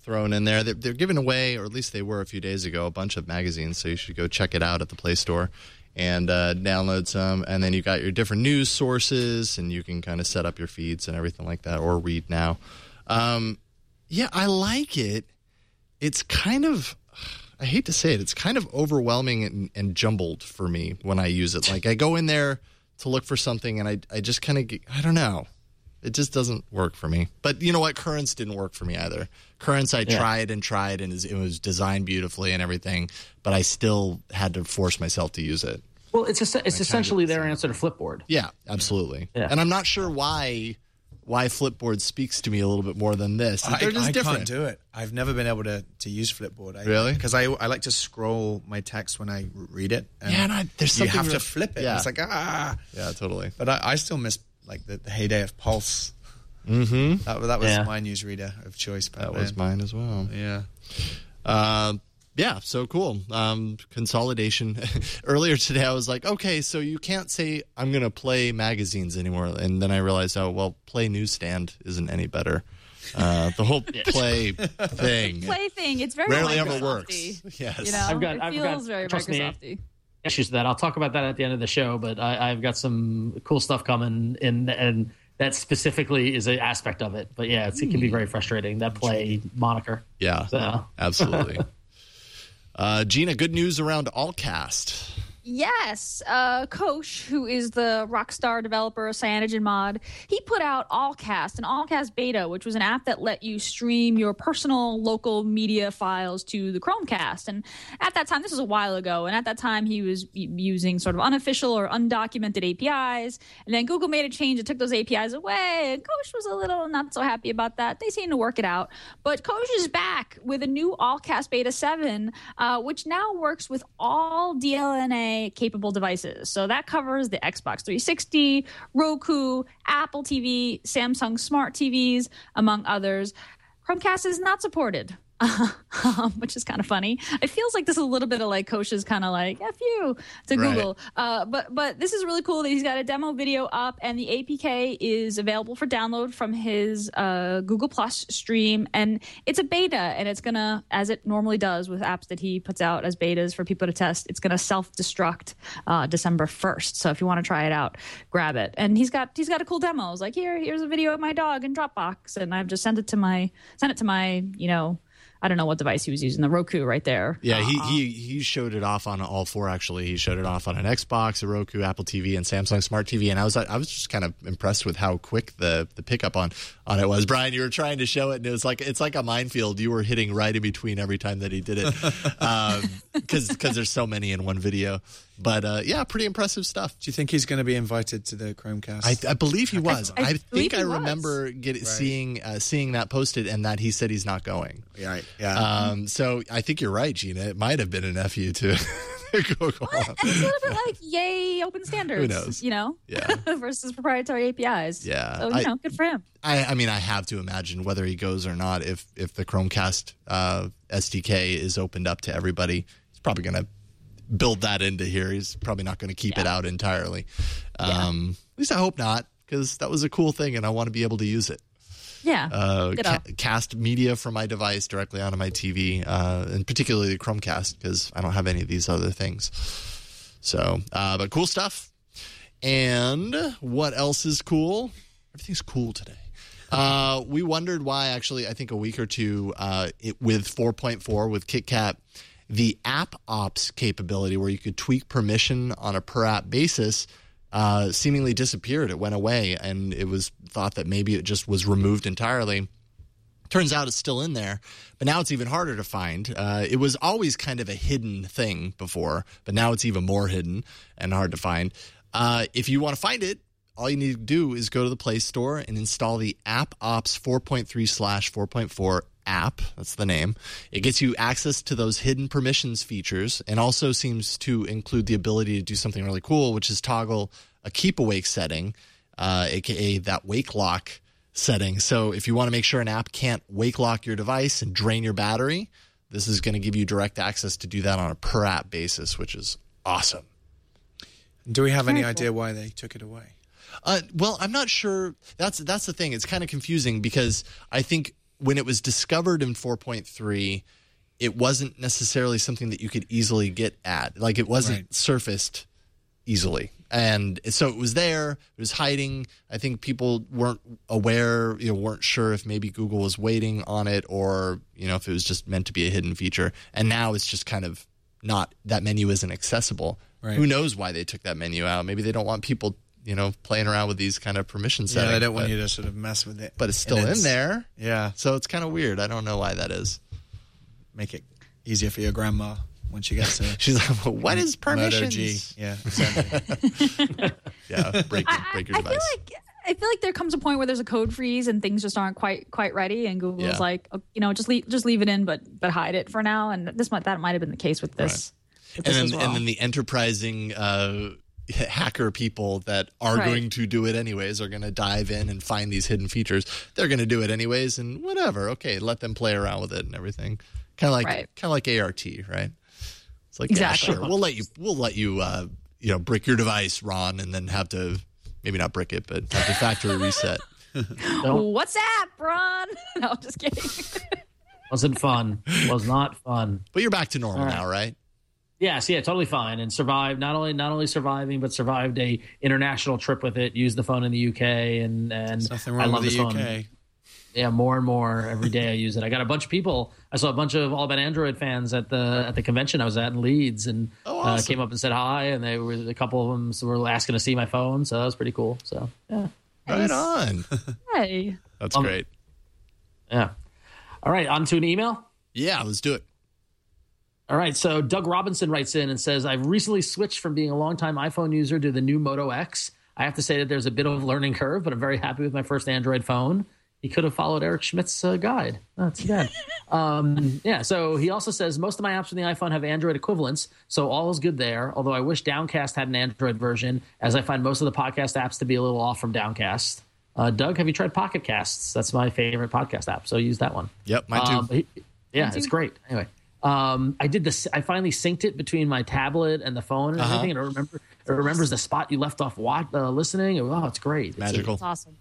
thrown in there. They're, they're giving away, or at least they were a few days ago, a bunch of magazines. So you should go check it out at the Play Store and uh, download some. And then you got your different news sources, and you can kind of set up your feeds and everything like that, or read now. Um, yeah, I like it. It's kind of, I hate to say it, it's kind of overwhelming and, and jumbled for me when I use it. Like I go in there to look for something, and I, I just kind of, I don't know. It just doesn't work for me. But you know what? Currents didn't work for me either. Currents, I yeah. tried and tried, and it was designed beautifully and everything, but I still had to force myself to use it. Well, it's a, it's essentially their answer to Flipboard. Yeah, absolutely. Yeah. And I'm not sure why why Flipboard speaks to me a little bit more than this. They're I, just I different. can't do it. I've never been able to, to use Flipboard. I, Really? Because I, I like to scroll my text when I read it. And Yeah, and I, there's you something have real- to flip it. Yeah. It's like, ah. yeah, totally. But I, I still miss like the, the heyday of Pulse. Mm-hmm. That, that was Yeah. my newsreader of choice. back That was then. mine as well. Yeah. Uh, yeah, so cool. Um, consolidation. Earlier today, I was like, okay, so you can't say I'm going to play magazines anymore. And then I realized, oh, well, Play Newsstand isn't any better. Uh, the whole Play thing Play thing. It's very rarely ever Microsoft-y. works. Yes. You know, I've got- it I've feels got- very trust me. Microsoft-y. Issues with that. I'll talk about that at the end of the show, but I, I've got some cool stuff coming, in, and that specifically is an aspect of it. But yeah, it's, it can be very frustrating, that Play moniker. Yeah, So. absolutely. uh, Gina, good news around Allcast. Yes, uh, Kosh, who is the Rockstar developer of CyanogenMod, he put out Allcast, an Allcast beta, which was an app that let you stream your personal local media files to the Chromecast. And at that time, this was a while ago, and at that time he was using sort of unofficial or undocumented A P Is. And then Google made a change that took those A P Is away, and Kosh was a little not so happy about that. They seem to work it out. But Kosh is back with a new Allcast Beta seven, uh, which now works with all D L N A capable devices. So that covers the Xbox three sixty, Roku, Apple T V, Samsung Smart T Vs, among others. Chromecast is not supported, um, which is kind of funny. It feels like this is a little bit of like Kosh's kind of like F you to Right. Google. Uh, but but this is really cool that he's got a demo video up, and the A P K is available for download from his uh, Google Plus stream. And it's a beta, and it's going to, as it normally does with apps that he puts out as betas for people to test, it's going to self-destruct uh, December first. So if you want to try it out, grab it. And he's got he's got a cool demo. It's like, here, here's a video of my dog in Dropbox, and I've just sent it to my sent it to my, you know, I don't know what device he was using, the Roku right there. Yeah, he, Uh, he he showed it off on all four, actually. He showed it off on an Xbox, a Roku, Apple T V, and Samsung Smart T V. And I was I was just kind of impressed with how quick the, the pickup on, on it was. Brian, you were trying to show it, and it was like it's like a minefield. You were hitting right in between every time that he did it, because um, there's so many in one video. But uh, yeah, pretty impressive stuff. Do you think he's going to be invited to the Chromecast? I, I believe he was. I, I I believe think I he was. remember get, Right. seeing uh, seeing that posted, and that he said he's not going. yeah, yeah. Um, so I think you're right, Gina. It might have been an F U to Google. And it's a little bit like, yay, open standards. Who knows? You know? Yeah. versus proprietary A P Is. Yeah. So, you I- know, good for him. I, I mean, I have to imagine whether he goes or not. If if the Chromecast uh, S D K is opened up to everybody, he's probably going to build that into here. He's probably not going to keep it out entirely. Um, At least I hope not, because that was a cool thing, and I want to be able to use it. Yeah. Uh, Ditto. ca- cast media from my device directly onto my T V, uh, and particularly the Chromecast, because I don't have any of these other things. So, uh, but cool stuff. And what else is cool? Everything's cool today. Uh, we wondered why, actually, I think a week or two uh, it, with four point four, with KitKat, the app ops capability where you could tweak permission on a per app basis uh, seemingly disappeared. It went away, and it was thought that maybe it just was removed entirely. Turns out it's still in there, but now it's even harder to find. Uh, it was always kind of a hidden thing before, but now it's even more hidden and hard to find. Uh, if you want to find it, all you need to do is go to the Play Store and install the AppOps four point three slash four point four app. That's the name. It gets you access to those hidden permissions features, and also seems to include the ability to do something really cool, which is toggle a keep awake setting, uh, aka that wake lock setting. So if you want to make sure an app can't wake lock your device and drain your battery, this is going to give you direct access to do that on a per app basis, which is awesome. Do we have any Very idea why they took it away? Uh, well, I'm not sure. That's that's the thing. It's kind of confusing because I think when it was discovered in four point three, it wasn't necessarily something that you could easily get at. Like it wasn't Right. surfaced easily. And so it was there, it was hiding. I think people weren't aware, you know, weren't sure if maybe Google was waiting on it or, you know, if it was just meant to be a hidden feature. And now it's just kind of not, that menu isn't accessible. Right. Who knows why they took that menu out? Maybe they don't want people, you know, playing around with these kind of permission settings. Yeah, they don't want but, you to sort of mess with it. but it's still And in there. Yeah, So it's kind of weird. I don't know why that is. make it easier for your grandma when she gets to She's like, well, what is Murder permissions? G. Yeah, exactly. Yeah, break, I, break your I device. feel like I feel like there comes a point where there's a code freeze and things just aren't quite quite ready, and Google's Yeah. like, oh, you know, just leave just leave it in, but but hide it for now. And this might that might have been the case with this. With and this then as well. and then the enterprising uh, hacker people that are Right. going to do it anyways are going to dive in and find these hidden features. They're going to do it anyways, and whatever. Okay, let them play around with it and everything. Kind of like Right. kind of like A R T, right? It's like Exactly. yeah, sure, we'll let you we'll let you uh, you know brick your device, Ron, and then have to maybe not brick it, but have the factory reset. WhatsApp, Ron. No, just kidding. Wasn't fun. Was not fun. But you're back to normal All right. now, right? Yes, yeah, totally fine, and survived not only not only surviving, but survived a international trip with it. Used the phone in the U K, and and There's nothing I wrong love with the this U phone. K. Yeah, more and more every day I use it. I got a bunch of people. I saw a bunch of All About Android fans at the at the convention I was at in Leeds, and Oh, uh, awesome. came up and said hi. And they were a couple of them were asking to see my phone, so that was pretty cool. So yeah, Right on. Hey. That's Um, great. yeah. All right, on to an email. Yeah, let's do it. All right, so Doug Robinson writes in and says, I've recently switched from being a longtime iPhone user to the new Moto X. I have to say that there's a bit of a learning curve, but I'm very happy with my first Android phone. He could have followed Eric Schmidt's uh, guide. Oh, too bad. um, yeah, so he also says, most of my apps on the iPhone have Android equivalents, so all is good there, although I wish Downcast had an Android version, as I find most of the podcast apps to be a little off from Downcast. Uh, Doug, have you tried Pocket Casts? That's my favorite podcast app, so use that one. Yep, mine too. Um, he- yeah, it's great. Anyway, um, I did this. I finally synced it between my tablet and the phone and Uh-huh. everything, and it remember it remembers the spot you left off watch, uh, listening. Oh, it's great. It's- Magical. It's awesome.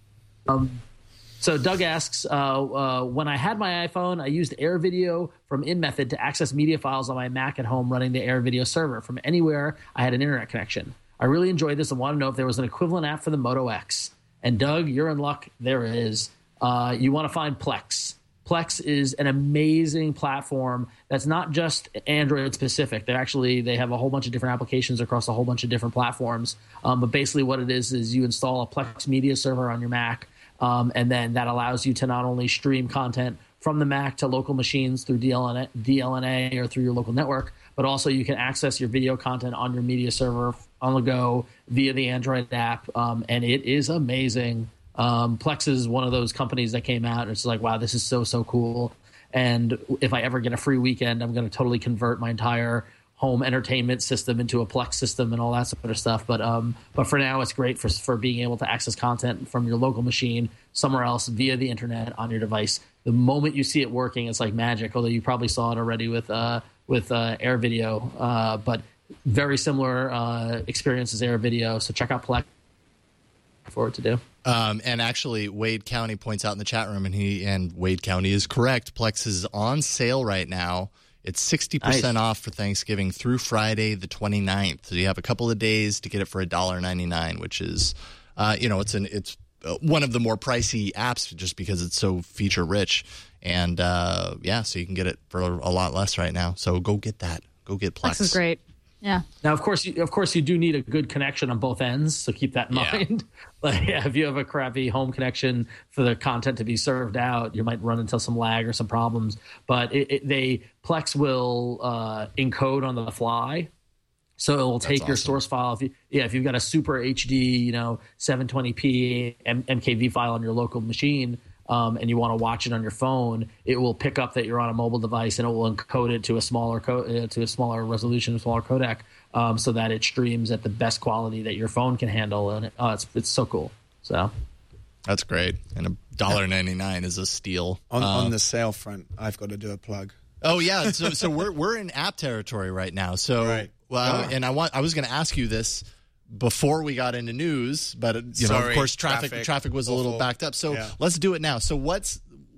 so Doug asks, uh, uh, when I had my iPhone, I used Air Video from InMethod to access media files on my Mac at home running the Air Video server from anywhere I had an internet connection. I really enjoyed this and want to know if there was an equivalent app for the Moto X. And Doug, you're in luck. There it is. Uh, you want to find Plex. Plex is an amazing platform that's not just Android specific. They're actually they have a whole bunch of different applications across a whole bunch of different platforms. Um, but basically, what it is is you install a Plex media server on your Mac, um, and then that allows you to not only stream content from the Mac to local machines through D L N A, D L N A or through your local network, but also you can access your video content on your media server on the go via the Android app, um, and it is amazing. Um, Plex is one of those companies that came out and it's like, wow, this is so, so cool. And if I ever get a free weekend, I'm going to totally convert my entire home entertainment system into a Plex system and all that sort of stuff. But um, but for now, it's great for for being able to access content from your local machine somewhere else via the internet on your device. The moment you see it working, it's like magic. Although you probably saw it already with uh, with uh, Air Video, uh, but very similar uh, experience as Air Video. So check out Plex. Look forward to do. Um, and actually, Wade County points out in the chat room, and he and Wade County is correct. Plex is on sale right now. It's sixty percent Nice. off for Thanksgiving through Friday the twenty-ninth. So you have a couple of days to get it for one dollar ninety-nine, which is, uh, you know, it's an it's uh, one of the more pricey apps just because it's so feature rich. And uh, yeah, so you can get it for a lot less right now. So go get that. Go get Plex. Plex is great. Yeah. Now, of course, you, of course, you do need a good connection on both ends, so keep that in Yeah. mind. But yeah, if you have a crappy home connection for the content to be served out, you might run into some lag or some problems. But it, it, they Plex will uh, encode on the fly, so it will take your awesome. source file. If you, yeah, if you've got a super H D, you know, seven twenty p M- MKV file on your local machine. Um, and you want to watch it on your phone, it will pick up that you're on a mobile device and it will encode it to a smaller co- uh, to a smaller resolution, a smaller codec, um, so that it streams at the best quality that your phone can handle. And it, oh, it's it's so cool. So That's great. And one dollar ninety-nine is a steal. On, Uh, on the sale front, I've got to do a plug. Oh yeah, so so we're we're in app territory right now. So Right. well, Ah. and I want I was going to ask you this before we got into news, but you know, Sorry, of course, traffic traffic, traffic, was a little awful. backed up. So Yeah. let's do it now. So what's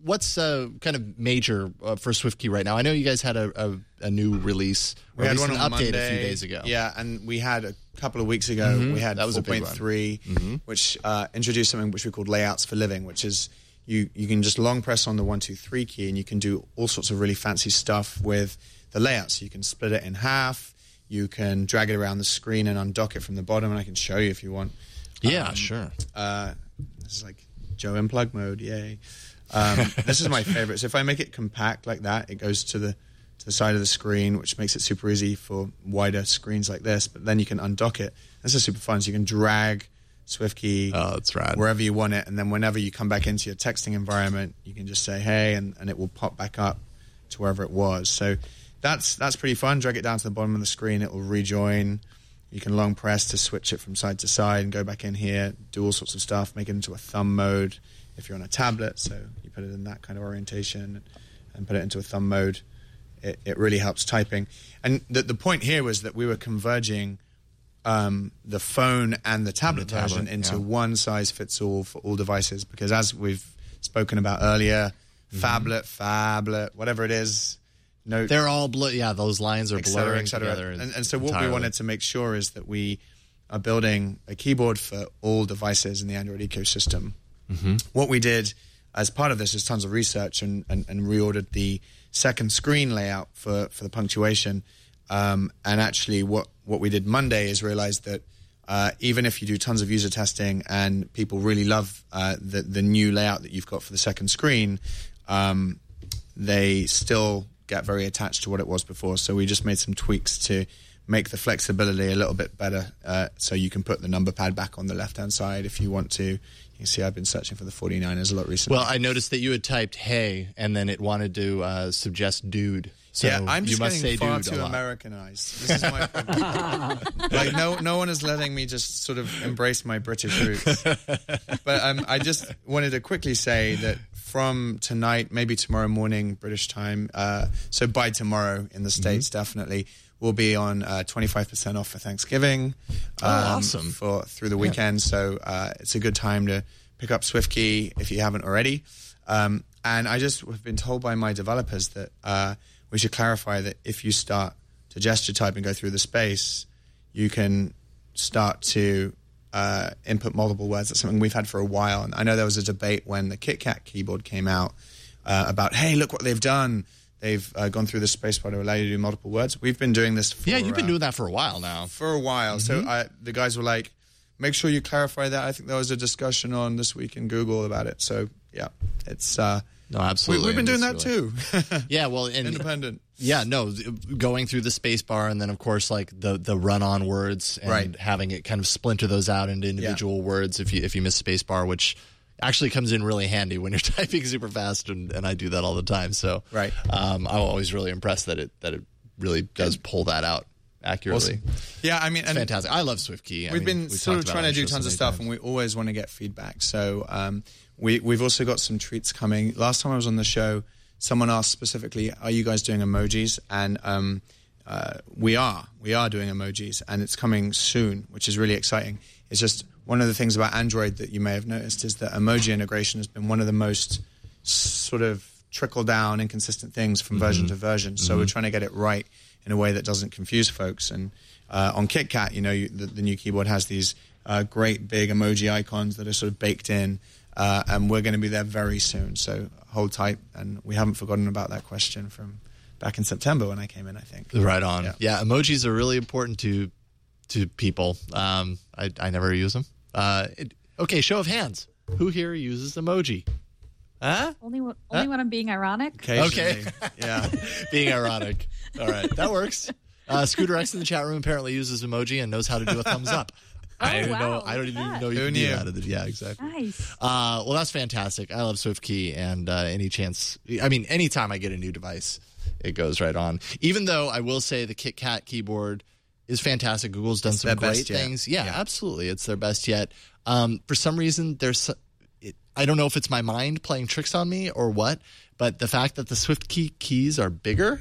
what's uh, kind of major uh, for SwiftKey right now? I know you guys had a, a, a new release, or We at had least one an on update Monday. a few days ago. Yeah, and we had a couple of weeks ago, Mhm. we had That was a four big point one. three, Mhm. which uh, introduced something which we called Layouts for Living, which is you, you can just long press on the one, two, three key, and you can do all sorts of really fancy stuff with the layouts. You can split it in half. You can drag it around the screen and undock it from the bottom, and I can show you if you want. Yeah, Um, sure. Uh, this is like Joe in plug mode, yay. Um, this is my favorite. So if I make it compact like that, it goes to the to the side of the screen, which makes it super easy for wider screens like this. But then you can undock it. This is super fun. So you can drag SwiftKey Oh, that's rad. wherever you want it, and then whenever you come back into your texting environment, you can just say hey, and, and it will pop back up to wherever it was. So that's that's pretty fun. Drag it down to the bottom of the screen, it will rejoin. You can long press to switch it from side to side and go back in here, do all sorts of stuff, make it into a thumb mode if you're on a tablet. So you put it in that kind of orientation and put it into a thumb mode. It, it really helps typing. And the, the point here was that we were converging um, the phone and the tablet, The tablet, version into yeah. one size fits all for all devices. Because as we've spoken about earlier, Mm-hmm. phablet, phablet, whatever it is, no, They're all blur. Yeah, those lines are et cetera, blurring et cetera. together. And, and so what entirely. we wanted to make sure is that we are building a keyboard for all devices in the Android ecosystem. Mm-hmm. What we did as part of this is tons of research and, and, and reordered the second screen layout for, for the punctuation. Um, and actually what, what we did Monday is realize that uh, even if you do tons of user testing and people really love uh, the, the new layout that you've got for the second screen, um, they still get very attached to what it was before. So we just made some tweaks to make the flexibility a little bit better, uh, so you can put the number pad back on the left-hand side if you want to. You can see I've been searching for the forty-niners a lot recently. Well, I noticed that you had typed "hey" and then it wanted to uh, suggest "dude." So yeah, I'm just you must getting say far "dude" too a lot. Americanized. This is my problem. Like no, no one is letting me just sort of embrace my British roots. But um, I just wanted to quickly say that from tonight, maybe tomorrow morning British time, uh, so by tomorrow in the States, Mm-hmm. definitely we'll be on uh, twenty-five percent off for Thanksgiving. Oh, awesome. For through the weekend, so uh, it's a good time to pick up SwiftKey if you haven't already. Um, and I just have been told by my developers that uh, we should clarify that if you start to gesture type and go through the space, you can start to uh, input multiple words. That's something we've had for a while. And I know there was a debate when the KitKat keyboard came out uh, about, hey, look what they've done. They've uh, gone through the spacebar to allow you to do multiple words. We've been doing this for Yeah, you've been uh, doing that for a while now. for a while. So I, the guys were like, make sure you clarify that. I think there was a discussion on This Week in Google about it. So yeah, it's uh, No, we, absolutely. we've been doing And that it's really- too. Yeah, well, and Independent. Yeah, no, going through the space bar and then, of course, like the, the run-on words and Right. having it kind of splinter those out into individual words if you if you miss space bar, which actually comes in really handy when you're typing super fast, and, and I do that all the time. So Right. um, I'm always really impressed that it that it really does pull that out accurately. Awesome. Yeah, I mean, It's and fantastic. I love SwiftKey. I we've mean, been sort of talked about trying it to do on the show tons so of many stuff, times. and we always want to get feedback. So um, we, we've also got some treats coming. Last time I was on the show, someone asked specifically, are you guys doing emojis? And um, uh, we are. We are doing emojis, and it's coming soon, which is really exciting. It's just one of the things about Android that you may have noticed is that emoji integration has been one of the most sort of trickle-down, inconsistent things from version to version. So we're trying to get it right in a way that doesn't confuse folks. And uh, on KitKat, you know, you, the, the new keyboard has these uh, great big emoji icons that are sort of baked in, uh, and we're going to be there very soon. So hold tight, and we haven't forgotten about that question from back in September when I came in, I think. Right on. Yeah. Yeah. emojis are really important to to people. Um, I, I never use them. Uh, it, okay, show of hands. Who here uses emoji? Huh? Only, w- only when I'm being ironic. Occasionally. Yeah. Being ironic. All right, that works. Uh, Scooter X in the chat room apparently uses emoji and knows how to do a thumbs up. I don't wow, know. I don't look even at that. know you Who can knew? do that. Yeah, exactly. Nice. Uh, well, that's fantastic. I love SwiftKey, and uh, any chance, I mean, anytime I get a new device, it goes right on. Even though I will say the KitKat keyboard is fantastic. Google's done It's some their great best yet. things. Yeah, Yeah. absolutely. It's their best yet. Um, for some reason, there's, so- it, I don't know if it's my mind playing tricks on me or what, but the fact that the SwiftKey keys are bigger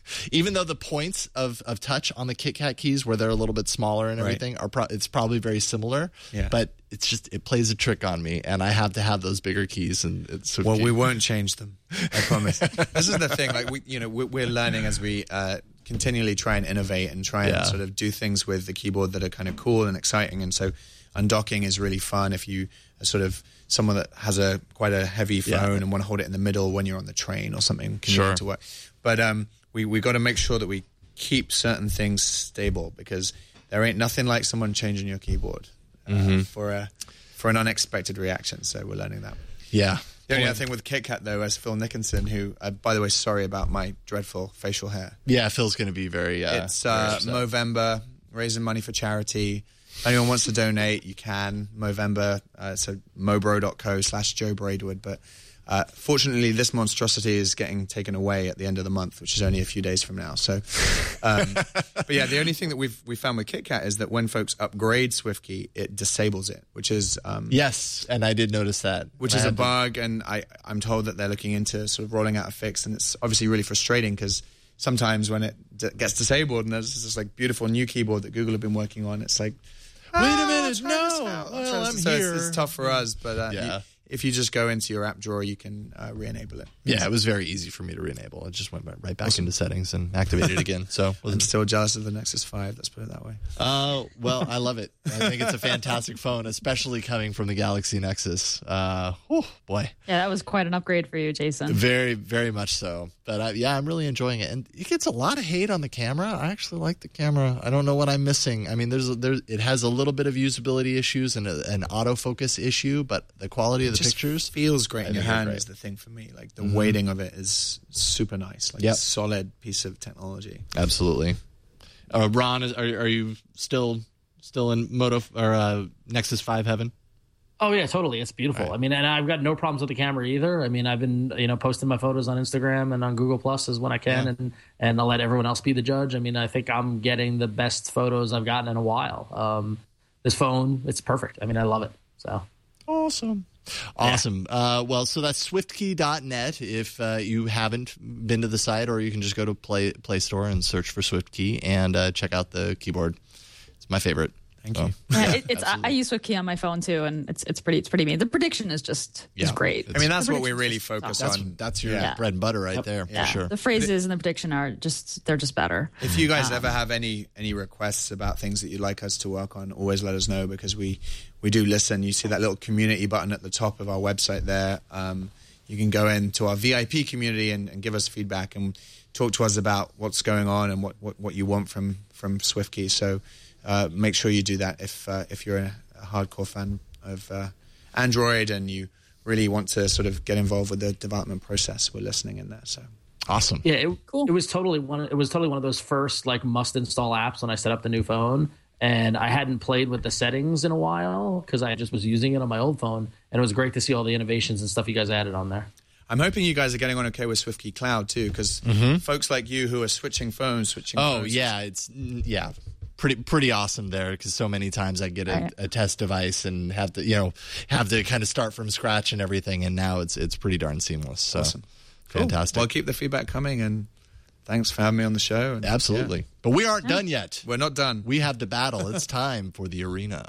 Even though the points of, of touch on the KitKat keys, where they're a little bit smaller and everything, right. are pro- it's probably very similar. Yeah. But it's just it plays a trick on me, and I have to have those bigger keys. And it's so well, cute. we won't change them. I promise. This is the thing. Like we, you know, we're, we're learning as we uh, continually try and innovate and try and Yeah. sort of do things with the keyboard that are kind of cool and exciting. And so, undocking is really fun if you are sort of someone that has a quite a heavy phone Yeah. and want to hold it in the middle when you're on the train or something Sure. commuting to work. But um, we we got to make sure that we keep certain things stable, because there ain't nothing like someone changing your keyboard uh, Mm-hmm. for a for an unexpected reaction. So we're learning that. Yeah. The only other thing with KitKat, though, is Phil Nickinson, who, uh, by the way, sorry about my dreadful facial hair. Yeah, Phil's going to be very. Uh, It's very uh, upset. Movember, raising money for charity. If anyone wants to donate, you can. Movember, uh, so mobro.co slash Joe Braidwood. But uh, fortunately, this monstrosity is getting taken away at the end of the month, which is only a few days from now. So, um, but yeah, the only thing that we've we found with KitKat is that when folks upgrade SwiftKey, it disables it, which is um, Yes, and I did notice that. which And is I a had to- bug, and I, I'm told that they're looking into sort of rolling out a fix, and it's obviously really frustrating because sometimes when it d- gets disabled and there's this like beautiful new keyboard that Google have been working on, it's like, Wait a "Ah, minute, I'll try this no. out. I'll Well, try this." I'm so here. It's, it's tough for us, but uh, Yeah. you, if you just go into your app drawer, you can uh, re-enable it. Yeah, it was very easy for me to re-enable. It just went right back into settings and activated it again. So I'm wasn't still jealous of the Nexus five, let's put it that way. Uh, well, I love it. I think it's a fantastic phone, especially coming from the Galaxy Nexus. Uh, whew, boy, Yeah, that was quite an upgrade for you, Jason. very, very much so. But I, yeah, I'm really enjoying it, and it gets a lot of hate on the camera. I actually like the camera. I don't know what I'm missing. I mean, there's a, there's it has a little bit of usability issues and a, an autofocus issue, but the quality of the Just pictures feels great I in your think they're hand great. is the thing for me. Like the weighting of it is super nice. Like Yep. a solid piece of technology. Absolutely. Uh, Ron, is, are are you still still in Moto or uh, Nexus five heaven? Oh yeah, totally. It's beautiful. Right. I mean, and I've got no problems with the camera either. I mean, I've been you know posting my photos on Instagram and on Google Plus as when I can, Yeah. and and I'll let everyone else be the judge. I mean, I think I'm getting the best photos I've gotten in a while. Um, this phone, it's perfect. I mean, I love it. So Awesome. Awesome. Uh, well, so that's swift key dot net if uh, you haven't been to the site, or you can just go to Play Play Store and search for SwiftKey and uh, check out the keyboard. It's my favorite. Thank So, you. Yeah, it, it's I, absolutely. I use SwiftKey on my phone too, and it's it's pretty it's pretty mean. The prediction is just is Yeah, great. it's- I mean, that's The what we prediction's really just focus top. That's on. that's your Yeah. bread and butter right there Yeah, for sure. the phrases and the prediction are just they're just better. If you guys ever have any any requests about things that you'd like us to work on, always let us know, because we we do listen. You see that little community button at the top of our website there. Um, you can go into our V I P community and, and give us feedback and talk to us about what's going on and what, what, what you want from from SwiftKey. So uh, make sure you do that if uh, if you're a, a hardcore fan of uh, Android and you really want to sort of get involved with the development process. We're listening in there. So. Awesome. yeah, it, Cool. it was totally one. It was totally one of those first like must install apps when I set up the new phone. And I hadn't played with the settings in a while because I just was using it on my old phone. And it was great to see all the innovations and stuff you guys added on there. I'm hoping you guys are getting on okay with SwiftKey Cloud too, because folks like you who are switching phones, switching. Oh phones, yeah, it's mm, yeah, pretty pretty awesome there, because so many times I get a, Right. a test device and have to you know have to kind of start from scratch and everything, and now it's it's pretty darn seamless. So Awesome. Cool. fantastic. Well, keep the feedback coming, and thanks for having me on the show. And, Absolutely. yeah. But we aren't done yet. We're not done. We have to battle. It's time for the arena.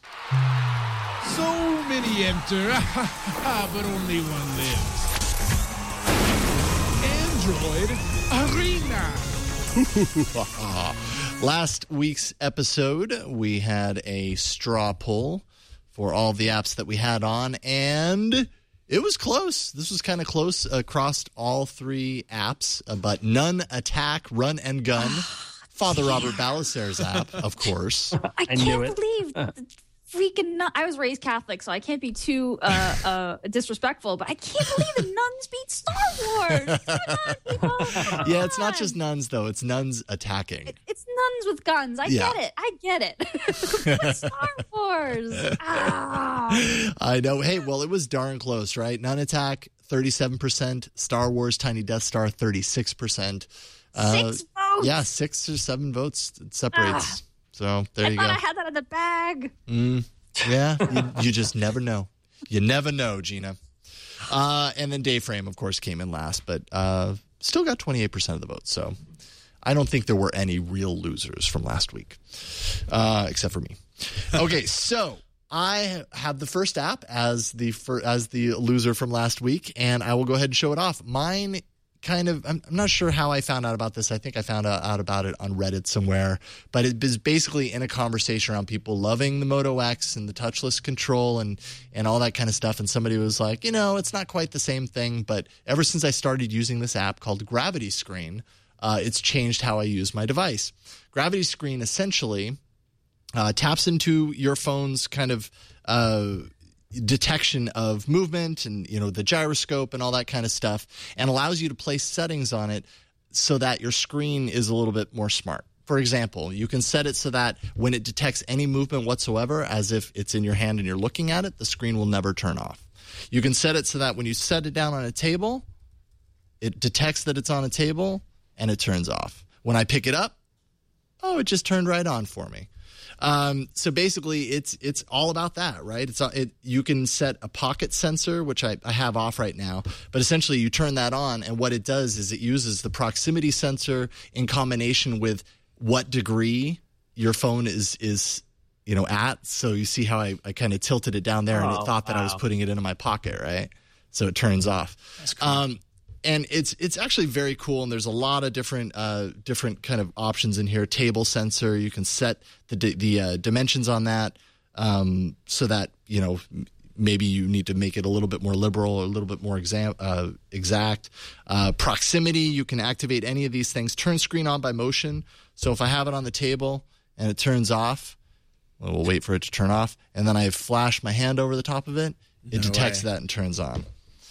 So many enter, but only one lives. Android Arena. Last week's episode, we had a straw poll for all the apps that we had on, and it was close. This was kind of close across all three apps, uh, but none attack, run, and gun. Father Robert Ballestaire's app, of course. I, I knew can't it. believe the freaking nun. I was raised Catholic, so I can't be too uh, uh, disrespectful, but I can't believe the nuns beat Star Wars. Come on, people. Come Yeah, it's not on. just nuns, though. It's nuns attacking. It's nuns with guns. I Yeah. get it. I get it. But Star Wars. Ah. I know. Hey, well, it was darn close, right? Nun attack, thirty-seven percent. Star Wars Tiny Death Star, thirty-six percent. Six votes. Yeah, six or seven votes. It separates. Ah. So there I you thought go. I had that in the bag. Yeah, you, you just never know. You never know, Gina. Uh, and then Dayframe, of course, came in last, but uh, still got twenty-eight percent of the vote. So I don't think there were any real losers from last week, uh, except for me. Okay, so I have the first app as the fir- as the loser from last week, and I will go ahead and show it off. Mine kind of, I'm, I'm not sure how I found out about this. I think I found out about it on Reddit somewhere, but it was basically in a conversation around people loving the Moto X and the touchless control and, and all that kind of stuff. And somebody was like, you know, it's not quite the same thing, but ever since I started using this app called Gravity Screen, uh, it's changed how I use my device. Gravity Screen essentially uh, taps into your phone's kind of uh detection of movement and, you know, the gyroscope and all that kind of stuff, and allows you to place settings on it so that your screen is a little bit more smart. For example, you can set it so that when it detects any movement whatsoever, as if it's in your hand and you're looking at it, the screen will never turn off. You can set it so that when you set it down on a table, it detects that it's on a table and it turns off. When I pick it up, oh, it just turned right on for me. Um, so basically, it's it's all about that, right? It's it. You can set a pocket sensor, which I, I have off right now, but essentially you turn that on, and what it does is it uses the proximity sensor in combination with what degree your phone is is you know at. So you see how I, I kind of tilted it down there, and Oh, it thought that wow. I was putting it into my pocket, right? So it turns off. That's cool. Um, And it's it's actually very cool, and there's a lot of different uh, different kind of options in here. Table sensor, you can set the the uh, dimensions on that, um, so that you know maybe you need to make it a little bit more liberal or a little bit more exam, uh, exact. Uh, proximity, you can activate any of these things. Turn screen on by motion. So if I have it on the table and it turns off, well, we'll wait for it to turn off, and then I flash my hand over the top of it. It No detects way. that and turns on.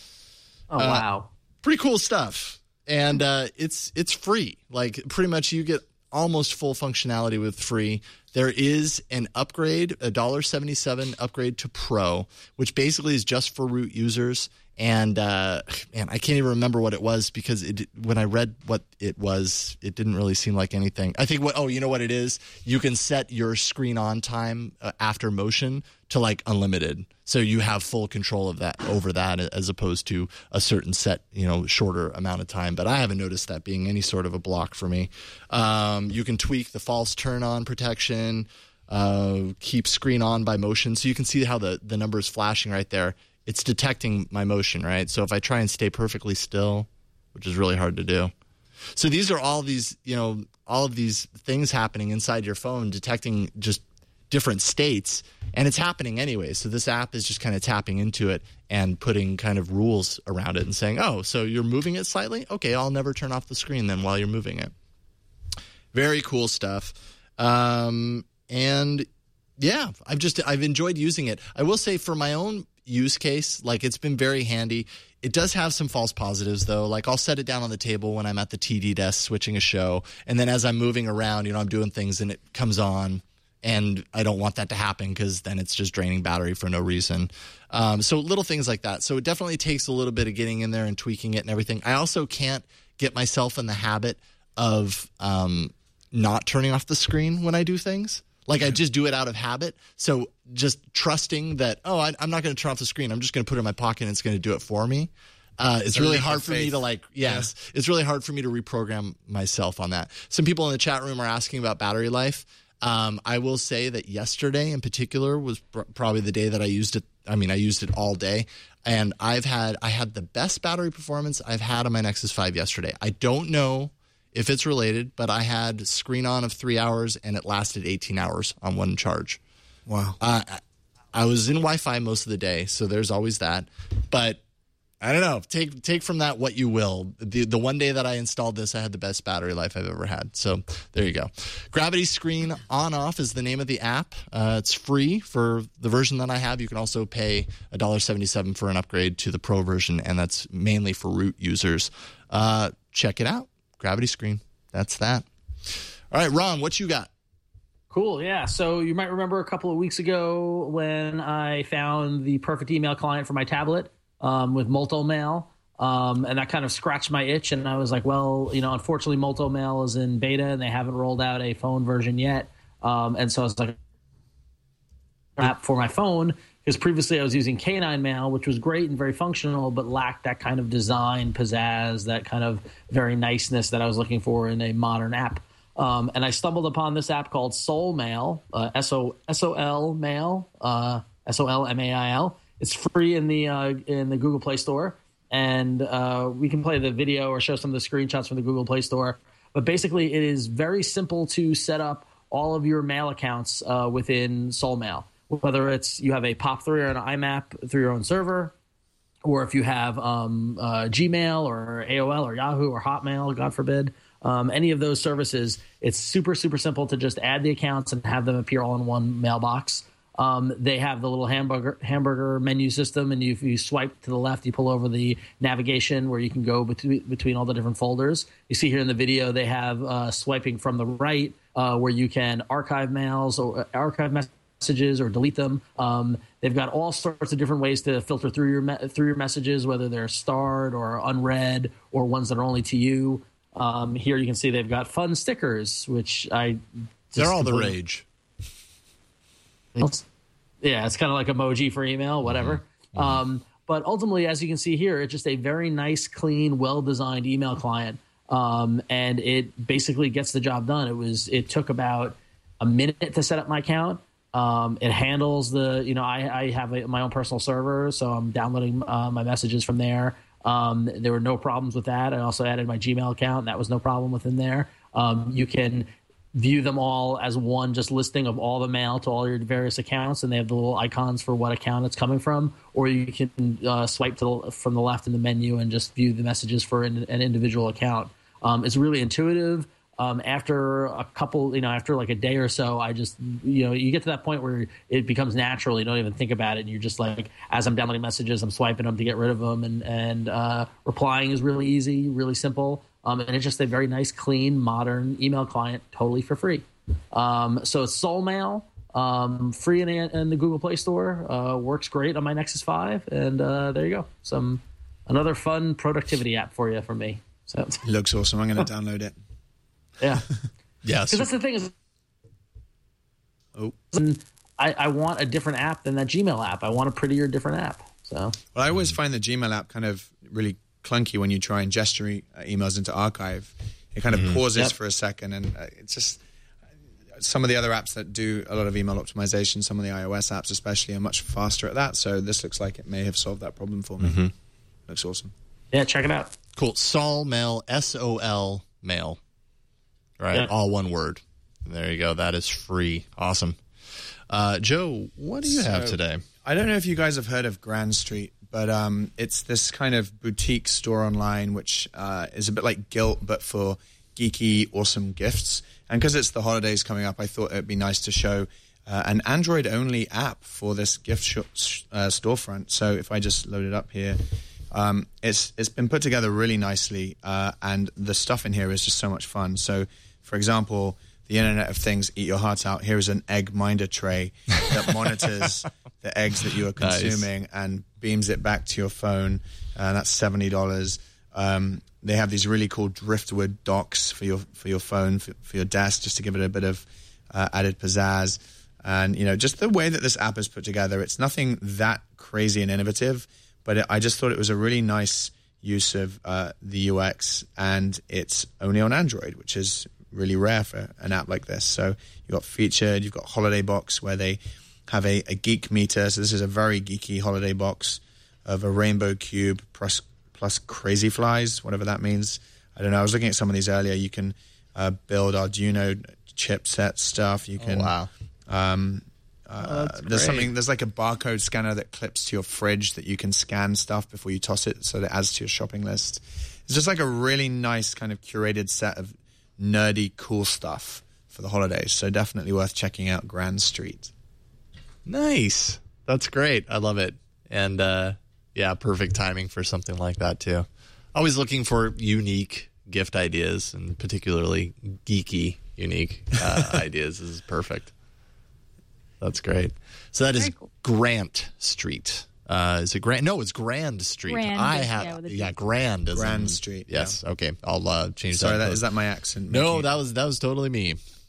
Oh, wow. Pretty cool stuff, and uh, it's it's free. Like pretty much, you get almost full functionality with free. There is an upgrade, a one dollar seventy-seven upgrade to Pro, which basically is just for root users. And uh, man, I can't even remember what it was because it, when I read what it was, it didn't really seem like anything. I think what oh, you know what it is? You can set your screen on time uh, after motion to like unlimited, so you have full control of that over that as opposed to a certain set, you know, shorter amount of time. But I haven't noticed that being any sort of a block for me. Um, you can tweak the false turn on protection, uh, keep screen on by motion, so you can see how the the number is flashing right there. It's detecting my motion, right? So if I try and stay perfectly still, which is really hard to do. So these are all these, you know, all of these things happening inside your phone, detecting just different states, and it's happening anyway. So this app is just kind of tapping into it and putting kind of rules around it and saying, oh, so you're moving it slightly? Okay, I'll never turn off the screen then while you're moving it. Very cool stuff. Um, and yeah, I've just, I've enjoyed using it. I will say for my own use case, like it's been very handy. It does have some false positives though. Like I'll set it down on the table when I'm at the T D desk switching a show, and then as I'm moving around, you know, I'm doing things and it comes on, and I don't want that to happen because then it's just draining battery for no reason. Um, so little things like that. So it definitely takes a little bit of getting in there and tweaking it and everything. I also can't get myself in the habit of um, not turning off the screen when I do things. Like I just do it out of habit. So just trusting that, oh, I, I'm not going to turn off the screen. I'm just going to put it in my pocket and it's going to do it for me. Uh, it's A really leap hard of for me faith. to like, yes, yeah. It's really hard for me to reprogram myself on that. Some people in the chat room are asking about battery life. Um, I will say that yesterday in particular was pr- probably the day that I used it. I mean, I used it all day, and I've had, I had the best battery performance I've had on my Nexus five yesterday. I don't know if it's related, but I had screen on of three hours and it lasted eighteen hours on one charge. Wow. Uh, I was in Wi-Fi most of the day, so there's always that. But I don't know. Take take from that what you will. The the one day that I installed this, I had the best battery life I've ever had. So there you go. Gravity Screen On Off is the name of the app. Uh, it's free for the version that I have. You can also pay one dollar seventy-seven for an upgrade to the Pro version, and that's mainly for root users. Uh, check it out. Gravity Screen. That's that. All right, Ron, what you got? Cool, yeah. So you might remember a couple of weeks ago when I found the perfect email client for my tablet um, with Multomail, um, and that kind of scratched my itch. And I was like, well, you know, unfortunately, Multomail is in beta and they haven't rolled out a phone version yet. Um, and so I was like, app for my phone Because previously I was using Canine Mail, which was great and very functional, but lacked that kind of design, pizzazz, that kind of very niceness that I was looking for in a modern app. Um, and I stumbled upon this app called Sol Mail, uh, S O S O L Mail, uh, S O L M A I L. It's free in the uh, in the Google Play Store, and uh, we can play the video or show some of the screenshots from the Google Play Store. But basically, it is very simple to set up all of your mail accounts uh, within Sol Mail. Whether it's you have a POP three or an I MAP through your own server, or if you have um, uh, Gmail or A O L or Yahoo or Hotmail, God forbid, um, any of those services, it's super, super simple to just add the accounts and have them appear all in one mailbox. Um, they have the little hamburger hamburger menu system, and you, if you swipe to the left, you pull over the navigation where you can go between, between all the different folders. You see here in the video, they have uh, swiping from the right uh, where you can archive mails or uh, archive messages. messages or delete them. Um, they've got all sorts of different ways to filter through your me- through your messages, whether they're starred or unread or ones that are only to you. Um, here you can see they've got fun stickers, which I they're all the rage. Yeah, it's kind of like emoji for email, whatever. Mm-hmm. Mm-hmm. Um, but ultimately, as you can see here, it's just a very nice, clean, well-designed email client, um, and it basically gets the job done. It was it took about a minute to set up my account. Um, it handles the, you know, I, I have a, my own personal server, so I'm downloading uh, my messages from there. Um, there were no problems with that. I also added my Gmail account, and that was no problem within there. Um, you can view them all as one just listing of all the mail to all your various accounts, and they have the little icons for what account it's coming from. Or you can uh, swipe to the, from the left in the menu and just view the messages for an, an individual account. Um, it's really intuitive. Um, after a couple, you know, after like a day or so, I just, you know, you get to that point where it becomes natural. You don't even think about it. And you're just like, as I'm downloading messages, I'm swiping them to get rid of them. And, and uh, replying is really easy, really simple. Um, and it's just a very nice, clean, modern email client, totally for free. Um, so it's Sol Mail, um, free in the, in the Google Play Store, uh, works great on my Nexus five. And uh, there you go. Some another fun productivity app for you from me. So it looks awesome. I'm going to download it. Yeah. Yeah. Because that's the thing is, oh, I, I want a different app than that Gmail app. I want a prettier, different app. So, well, I always find the Gmail app kind of really clunky when you try and gesture e- emails into archive. It kind of mm-hmm. pauses yep. for a second, and uh, it's just some of the other apps that do a lot of email optimization, some of the iOS apps especially, are much faster at that. So this looks like it may have solved that problem for me. Mm-hmm. Looks awesome. Yeah, check it out. Cool. Sol Mail, S O L Mail. Right, yeah. All one word. There you go. That is free. Awesome. Uh, Joe, what do you so, have today? I don't know if you guys have heard of Grand Street, but um, it's this kind of boutique store online, which uh, is a bit like Gilt, but for geeky, awesome gifts. And because it's the holidays coming up, I thought it would be nice to show uh, an Android-only app for this gift sh- uh, storefront. So if I just load it up here, um, it's it's been put together really nicely, uh, and the stuff in here is just so much fun. So, for example, the Internet of Things, eat your heart out. Here is an egg minder tray that monitors the eggs that you are consuming nice. and beams it back to your phone. Uh, that's seventy dollars. Um, they have these really cool driftwood docks for your for your phone, for, for your desk, just to give it a bit of uh, added pizzazz. And, you know, just the way that this app is put together, it's nothing that crazy and innovative, but it, I just thought it was a really nice use of uh, the U X, and it's only on Android, which is really rare for an app like this. So you've got Featured, you've got Holiday Box, where they have a, a geek meter. So this is a very geeky holiday box of a rainbow cube plus, plus crazy flies, whatever that means. I don't know. I was looking at some of these earlier. You can uh, build Arduino chipset stuff. You can. Oh, wow. Um, uh, oh, there's something. There's like a barcode scanner that clips to your fridge that you can scan stuff before you toss it, so that it adds to your shopping list. It's just like a really nice kind of curated set of nerdy, cool stuff for the holidays. So definitely worth checking out Grand Street. Nice. That's great. I love it. And uh, yeah, perfect timing for something like that too. Always looking for unique gift ideas, and particularly geeky, unique uh, ideas. This is perfect. That's great. So that Very is cool. Grant Street. Uh, is it Grand? No, it's Grand Street. Grand, I have, yeah, yeah Grand. Is Grand in, Street. Yes. Yeah. Okay. I'll uh, change Sorry, that. that is that my accent? No, that was that was totally me.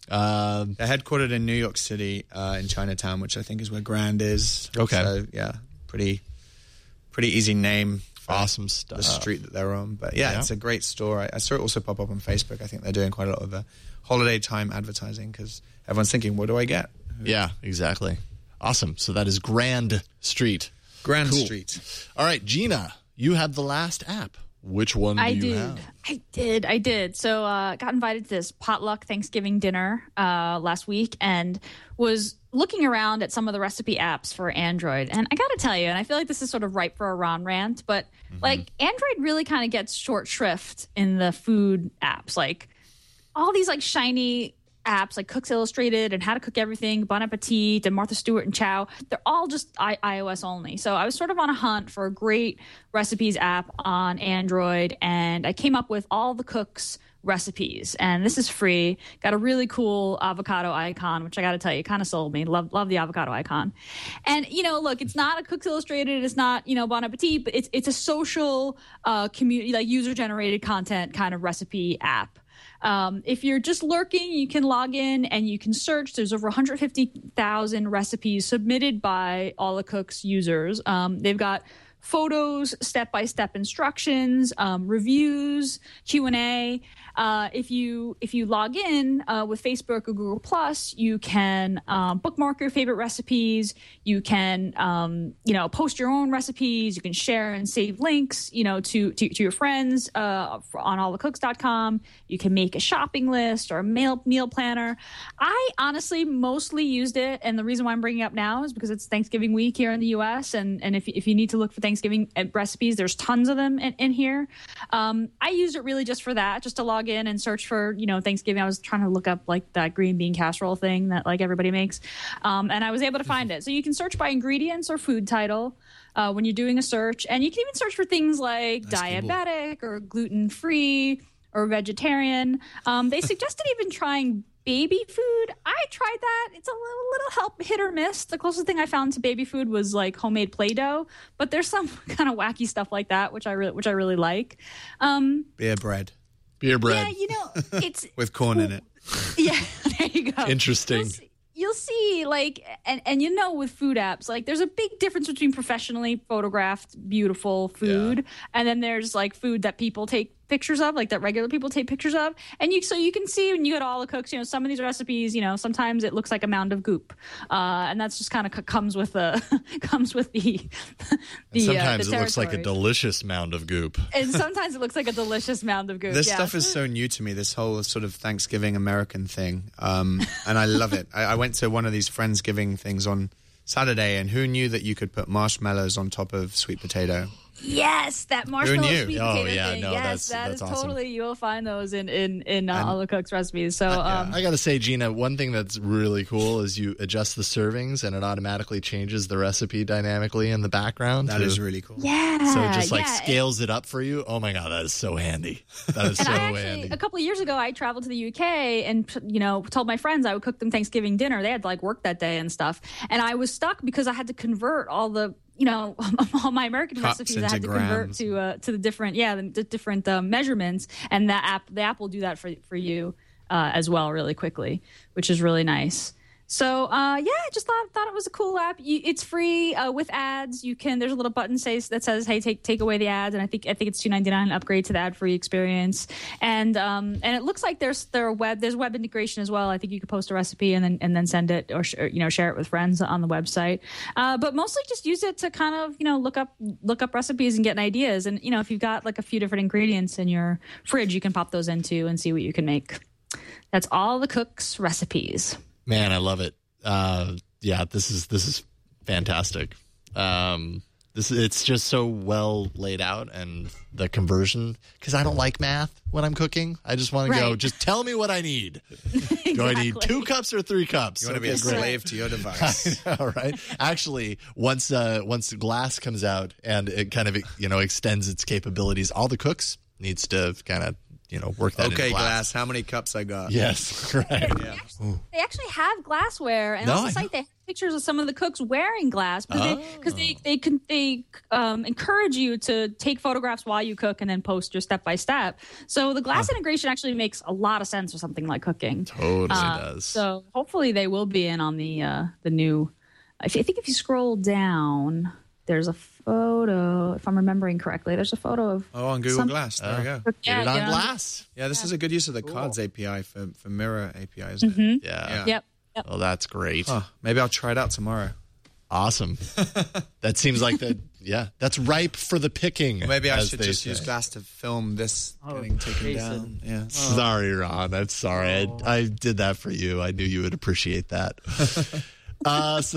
Um, They're headquartered in New York City, uh, in Chinatown, which I think is where Grand is. Okay. So, yeah, pretty pretty easy name for awesome stuff. the street that they're on. But, yeah, Yeah. it's a great store. I, I saw it also pop up on Facebook. I think they're doing quite a lot of uh, holiday time advertising because everyone's thinking, what do I get? Yeah, exactly. Awesome. So that is Grand Street. Grand Cool. Street. All right, Gina, you have the last app. Which one do I you did. have? I did. I did. So uh got invited to this potluck Thanksgiving dinner uh last week and was looking around at some of the recipe apps for Android. And I got to tell you, and I feel like this is sort of ripe for a Ron rant, but Mm-hmm. like Android really kind of gets short shrift in the food apps. Like all these like shiny apps like Cooks Illustrated and How to Cook Everything, Bon Appetit, and Martha Stewart and Chow, they're all just I- iOS only. So I was sort of on a hunt for a great recipes app on Android, and I came up with All the Cooks recipes, and this is free. Got a really cool avocado icon, which I got to tell you, kind of sold me. Love, love the avocado icon. And you know, look, it's not a Cooks Illustrated, it's not you know Bon Appetit, but it's it's a social uh, community, like user generated content kind of recipe app. Um, if you're just lurking, you can log in and you can search. There's over one hundred fifty thousand recipes submitted by All the Cooks users. Um, they've got photos, step-by-step instructions, um, reviews, Q and A. Uh, if you if you log in uh, with Facebook or Google Plus, you can um, bookmark your favorite recipes. You can um, you know post your own recipes. You can share and save links you know to to, to your friends uh, on all the cooks dot com. You can make a shopping list or a meal meal planner. I honestly mostly used it, and the reason why I'm bringing it up now is because it's Thanksgiving week here in the U S and and if if you need to look for Thanksgiving recipes, there's tons of them in, in here. Um, I used it really just for that, just to log in and search for, you know, Thanksgiving. I was trying to look up like that green bean casserole thing that like everybody makes. Um, and I was able to find it. So you can search by ingredients or food title uh, when you're doing a search. And you can even search for things like That's diabetic cool. or gluten-free or vegetarian. Um, they suggested even trying baby food. I tried that. It's a little, little help hit or miss. The closest thing I found to baby food was like homemade Play-Doh, but there's some kind of wacky stuff like that, which I really, which I really like. Um, Beer bread Beer bread. yeah, you know, it's with corn in it. yeah. There you go. Interesting. You'll see, you'll see, like, and and you know, with food apps, like, there's a big difference between professionally photographed, beautiful food, and then there's like food that people take pictures of, like that regular people take pictures of, and you so you can see when you go to All the Cooks, you know, some of these recipes, you know, sometimes it looks like a mound of goop, uh, and that's just kind of c- comes with the comes with the the Sometimes uh, the it looks like a territory. delicious mound of goop. and sometimes it looks like a delicious mound of goop. This yeah. stuff is so new to me, this whole sort of Thanksgiving American thing. Um, and I love it. I, I went to one of these Friendsgiving things on Saturday, and who knew that you could put marshmallows on top of sweet potato? Yes, that marshmallow knew? sweet Oh, potato yeah, thing. no, yes, that's- that that's is awesome. totally. You will find those in in in uh, And- All the Cooks recipes. So, um, I got to say, Gina, one thing that's really cool is you adjust the servings and it automatically changes the recipe dynamically in the background. That too. is really cool. yeah, So it just like yeah. scales it up for you. Oh my God, that is so handy. That is And so I actually, handy. a couple of years ago, I traveled to the U K and, you know, told my friends I would cook them Thanksgiving dinner. They had to, like, work that day and stuff. And I was stuck because I had to convert all the, you know, all my American Cups recipes. I had into to convert grams. to uh, to the different, yeah, the, the different uh, measurements. And that app, the app will do that for for you uh, as well, really quickly, which is really nice. So uh, yeah, I just thought thought it was a cool app. You, it's free uh, with ads. You can there's a little button says that says, "Hey, take take away the ads," and I think I think it's two ninety-nine upgrade to the ad free experience. And um, and it looks like there's there are web there's web integration as well. I think you could post a recipe and then and then send it or, sh- or you know share it with friends on the website. Uh, but mostly just use it to kind of you know look up look up recipes and get ideas. And you know if you've got like a few different ingredients in your fridge, you can pop those into and see what you can make. That's All the Cooks recipes. Man, I love it. Uh, yeah, this is this is fantastic. Um, this it's just so well laid out, and the conversion, because I don't like math when I'm cooking. I just want to go. Right. Just tell me what I need. Do I need two cups or three cups? You want to be a Okay, great. slave to your device. All right. Actually, once uh, once Glass comes out and it kind of you know extends its capabilities, All the Cooks needs to kind of you know, work that Okay, into glass. glass. How many cups I got? Yes, right. They actually, they actually have glassware, and No, on I the site they have pictures of some of the cooks wearing glass because Oh. they because they they, con- they um, encourage you to take photographs while you cook and then post your step by step. So the glass integration actually makes a lot of sense for something like cooking. Totally Uh, does. So hopefully they will be in on the uh, the new. I think if you scroll down, there's a photo. If I'm remembering correctly, there's a photo of Oh, on Google some- Glass. There we go. Get Yeah, it on yeah. glass. Yeah, this is a good use of the cards A P I for, for Mirror A P I, isn't it? Yeah. Yeah. Yep. Yep. Oh, that's great. Oh, maybe I'll try it out tomorrow. Awesome. That seems like the yeah. That's ripe for the picking. Or maybe I as should they just say. use Glass to film this Oh, getting taken Jason. down. Yeah. Sorry, Ron. I'm sorry. Oh. I, I did that for you. I knew you would appreciate that. uh, so,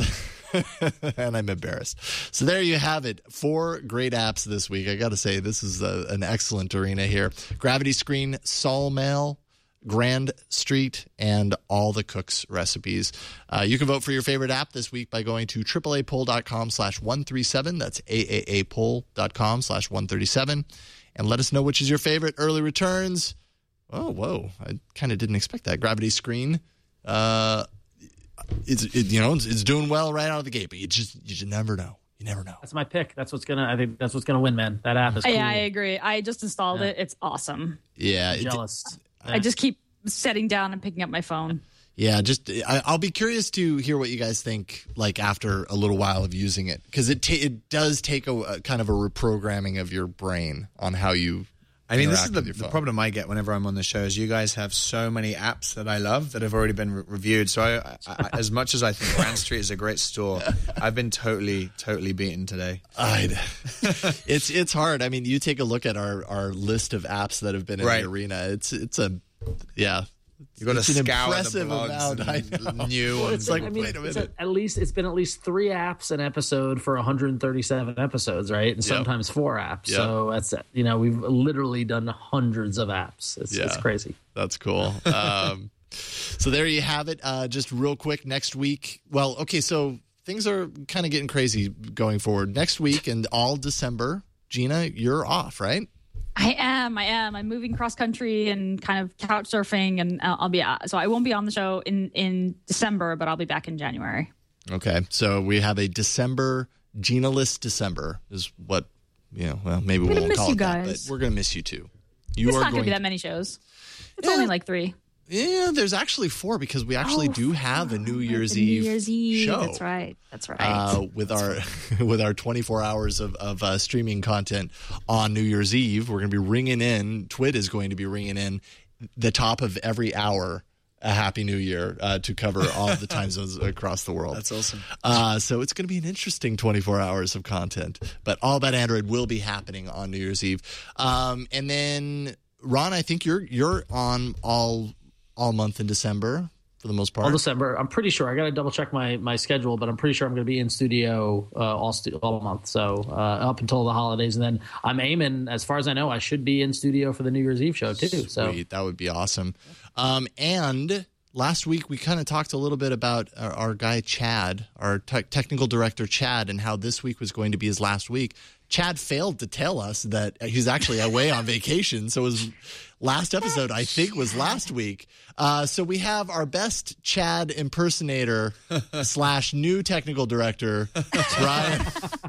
and I'm embarrassed. So there you have it. Four great apps this week. I got to say, this is a, an excellent arena here. Gravity Screen, Sol Mail, Grand Street, and All the Cooks recipes. Uh, you can vote for your favorite app this week by going to triple-a-poll.com slash 137. That's A-A-A-poll.com slash 137. And let us know which is your favorite. Early returns. Oh, whoa. I kind of didn't expect that. Gravity Screen. Uh, it's, it, you know, it's, it's doing well right out of the gate, but you just, you just never know. You never know. That's my pick. That's what's gonna. I think that's what's gonna win, man. That app is cool. Yeah, I agree. I just installed Yeah. it. It's awesome. Yeah. I'm it- jealous. I just keep setting down and picking up my phone. Yeah, just I, I'll be curious to hear what you guys think. Like after a little while of using it, because it ta- it does take a, a kind of a reprogramming of your brain on how you. I mean, this is interact the, with your the phone. problem I get whenever I'm on the show is you guys have so many apps that I love that have already been re- reviewed. So I, I, I, as much as I think Grand Street is a great store, I've been totally, totally beaten today. I, it's it's hard. I mean, you take a look at our, our list of apps that have been in Right. the arena. It's it's a yeah. You've got to It's an scour the impressive blogs amount. I and know. new Well, ones. it's like, I mean, wait a it's minute. at, at least it's been at least three apps an episode for one hundred thirty-seven episodes, right? And sometimes four apps. Yep. So that's you know we've literally done hundreds of apps. It's, it's Yeah. crazy. That's cool. Um, so there you have it. Uh, just real quick, next week. Well, okay, so things are kind of getting crazy going forward. Next week and all December, Gina, you're off, right? I am. I am. I'm moving cross country and kind of couch surfing, and I'll, I'll be out. So I won't be on the show in in December, but I'll be back in January. Okay, so we have a December Gina-less December is what you know. Well, maybe we gonna won't miss call you it that, guys. but we're gonna miss you too. You It's are not going to going be that many shows. It's Yeah. only like three. Yeah, there's actually four because we actually Oh, do have a New Year's The Eve New Year's Eve. show. That's right. That's right. Uh, with our with our twenty-four hours of, of uh, streaming content on New Year's Eve, we're going to be ringing in. Twit is going to be ringing in the top of every hour. A Happy New Year uh, to cover all of the time zones across the world. That's awesome. Uh, so it's going to be an interesting twenty-four hours of content. But All About Android will be happening on New Year's Eve. Um, and then Ron, I think you're you're on all all month in December for the most part. All December. I'm pretty sure. I got to double check my my schedule, but I'm pretty sure I'm going to be in studio uh, all stu- all month. So uh, up until the holidays, and then I'm aiming. As far as I know, I should be in studio for the New Year's Eve show too. So Sweet. That would be awesome. Um, and last week we kind of talked a little bit about our, our guy Chad, our te- technical director Chad, and how this week was going to be his last week. Chad failed to tell us that he's actually away on vacation. So his last episode, I think, was last week. Uh, so we have our best Chad impersonator slash new technical director, Brian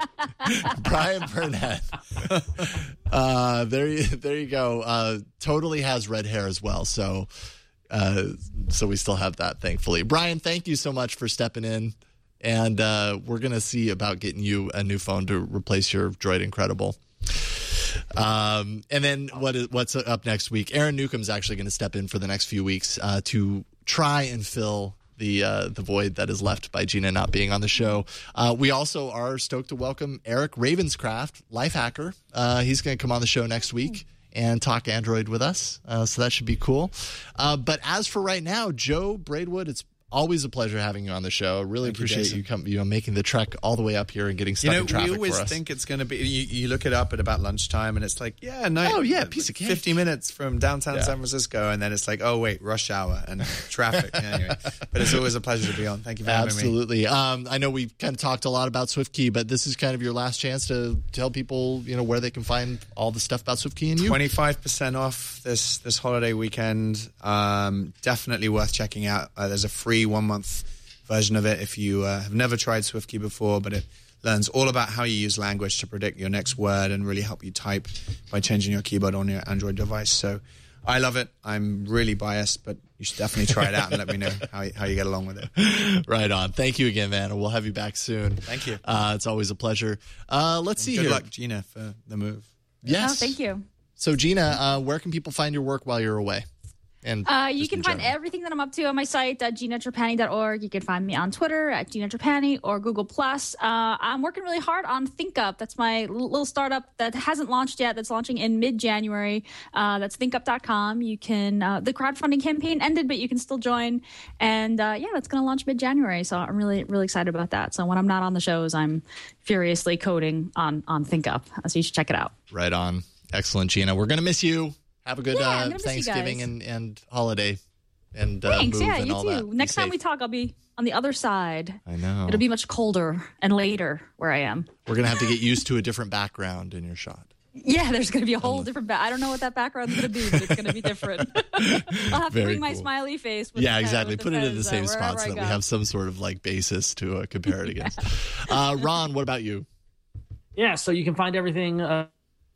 Brian Burnett. Uh, there, you, there you go. Uh, totally has red hair as well. So, uh, so we still have that, thankfully. Brian, thank you so much for stepping in. And uh, we're going to see about getting you a new phone to replace your Droid Incredible. Um, and then what is, what's up next week? Aaron Newcomb's actually going to step in for the next few weeks uh, to try and fill the uh, the void that is left by Gina not being on the show. Uh, we also are stoked to welcome Eric Ravenscraft, life hacker. Uh, he's going to come on the show next week and talk Android with us. Uh, so that should be cool. Uh, but as for right now, Joe Braidwood, it's always a pleasure having you on the show. Really Thank you, appreciate Jason. you, come, you know, making the trek all the way up here and getting stuck You know, in traffic we always for us. think it's going to be. You, you look it up at about lunchtime, and it's like, yeah, no, Oh, yeah, piece of cake. fifty minutes from downtown Yeah. San Francisco, and then it's like, oh wait, rush hour and traffic. Anyway, but it's always a pleasure to be on. Thank you for having me. Absolutely. Um, I know we've kind of talked a lot about SwiftKey, but this is kind of your last chance to tell people, you know, where they can find all the stuff about SwiftKey and you. Twenty-five percent off this this holiday weekend. Um, definitely worth checking out. Uh, there's a free one month version of it if you uh, have never tried SwiftKey before, but it learns all about how you use language to predict your next word and really help you type by changing your keyboard on your Android device. So I love it. I'm really biased, but you should definitely try it out and let me know how you, how you get along with it. Right on. Thank you again, man. We'll have you back soon. Thank you. Uh, it's always a pleasure. Uh, let's see Good here. luck, Gina, for the move. Yes. Oh, thank you. So, Gina, uh, where can people find your work while you're away? And Uh, you just can in find general. everything that I'm up to on my site at gina trapani dot org. You can find me on Twitter at Gina Trapani or Google Plus. Uh, I'm working really hard on ThinkUp. That's my l- little startup that hasn't launched yet. That's launching in mid-January. Uh, that's think up dot com. You can uh, the crowdfunding campaign ended, but you can still join. And uh, yeah, that's going to launch mid-January. So I'm really really excited about that. So when I'm not on the shows, I'm furiously coding on on ThinkUp. So you should check it out. Right on. Excellent, Gina. We're going to miss you. Have a good Yeah, I'm uh, gonna miss you Thanksgiving guys. and, and holiday. And uh, Thanks. move Yeah, and you all too. that. Be Next time safe. we talk, I'll be on the other side. I know. It'll be much colder and later where I am. We're going to have to get used to a different background in your shot. Yeah, there's going to be a whole different. Ba- I don't know what that background's going to be, but it's going to be different. I'll have Very to bring my cool. smiley face. With Yeah, the, exactly. with Put it in the fez, uh, same wherever spot so I that we go. have some sort of like basis to uh, compare it against. uh, Ron, what about you? Yeah, so you can find everything uh,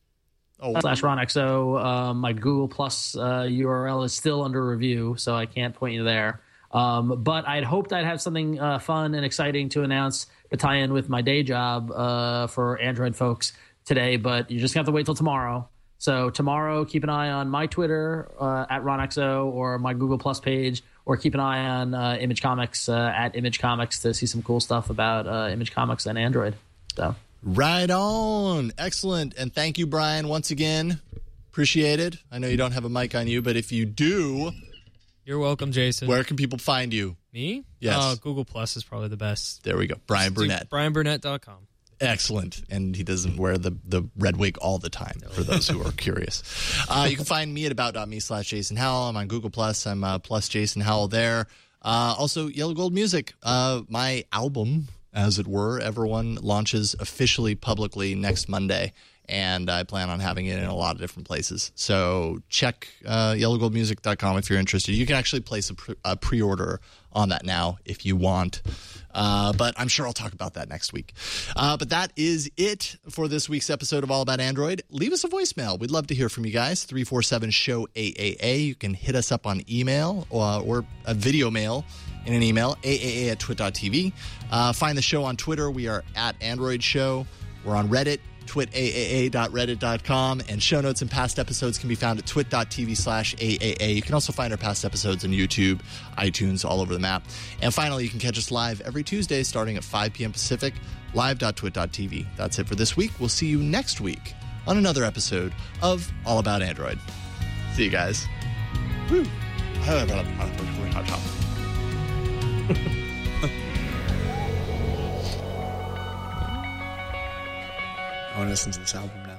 Oh, slash Ron X O. Um, my Google Plus uh, U R L is still under review, so I can't point you there. Um, but I'd hoped I'd have something uh, fun and exciting to announce to tie in with my day job uh, for Android folks today, but you just have to wait till tomorrow. So tomorrow, keep an eye on my Twitter uh, at Ron X O or my Google Plus page, or keep an eye on uh, Image Comics uh, at Image Comics to see some cool stuff about uh, Image Comics and Android. So. Right on. Excellent. And thank you, Brian, once again. Appreciate it. I know you don't have a mic on you, but if you do, You're welcome, Jason. where can people find you? Me? Yes. Uh, Google Plus is probably the best. There we go. Brian Burnett. brian burnett dot com. Excellent. And he doesn't wear the, the red wig all the time, for those who are curious. Uh, you can find me at about.me slash Jason Howell. I'm on Google Plus. I'm uh, plus Jason Howell there. Uh, also, Yellow Gold Music. Uh, my album, as it were, Everyone, launches officially publicly next Monday. And I plan on having it in a lot of different places. So check uh, yellow gold music dot com if you're interested. You can actually place a, pre- a pre-order on that now if you want. Uh, but I'm sure I'll talk about that next week. Uh, but that is it for this week's episode of All About Android. Leave us a voicemail. We'd love to hear from you guys. three four seven show A A A. You can hit us up on email or, or a video mail in an email, A A A at twit dot t v. Uh, find the show on Twitter. We are at Android Show. We're on Reddit, twit A A A dot reddit dot com, and show notes and past episodes can be found at twit dot t v slash A A A. You can also find our past episodes on YouTube, iTunes, all over the map. And finally, you can catch us live every Tuesday starting at five p.m. Pacific, live dot twit dot t v. That's it for this week. We'll see you next week on another episode of All About Android. See you guys. Woo. I want to listen to this album now.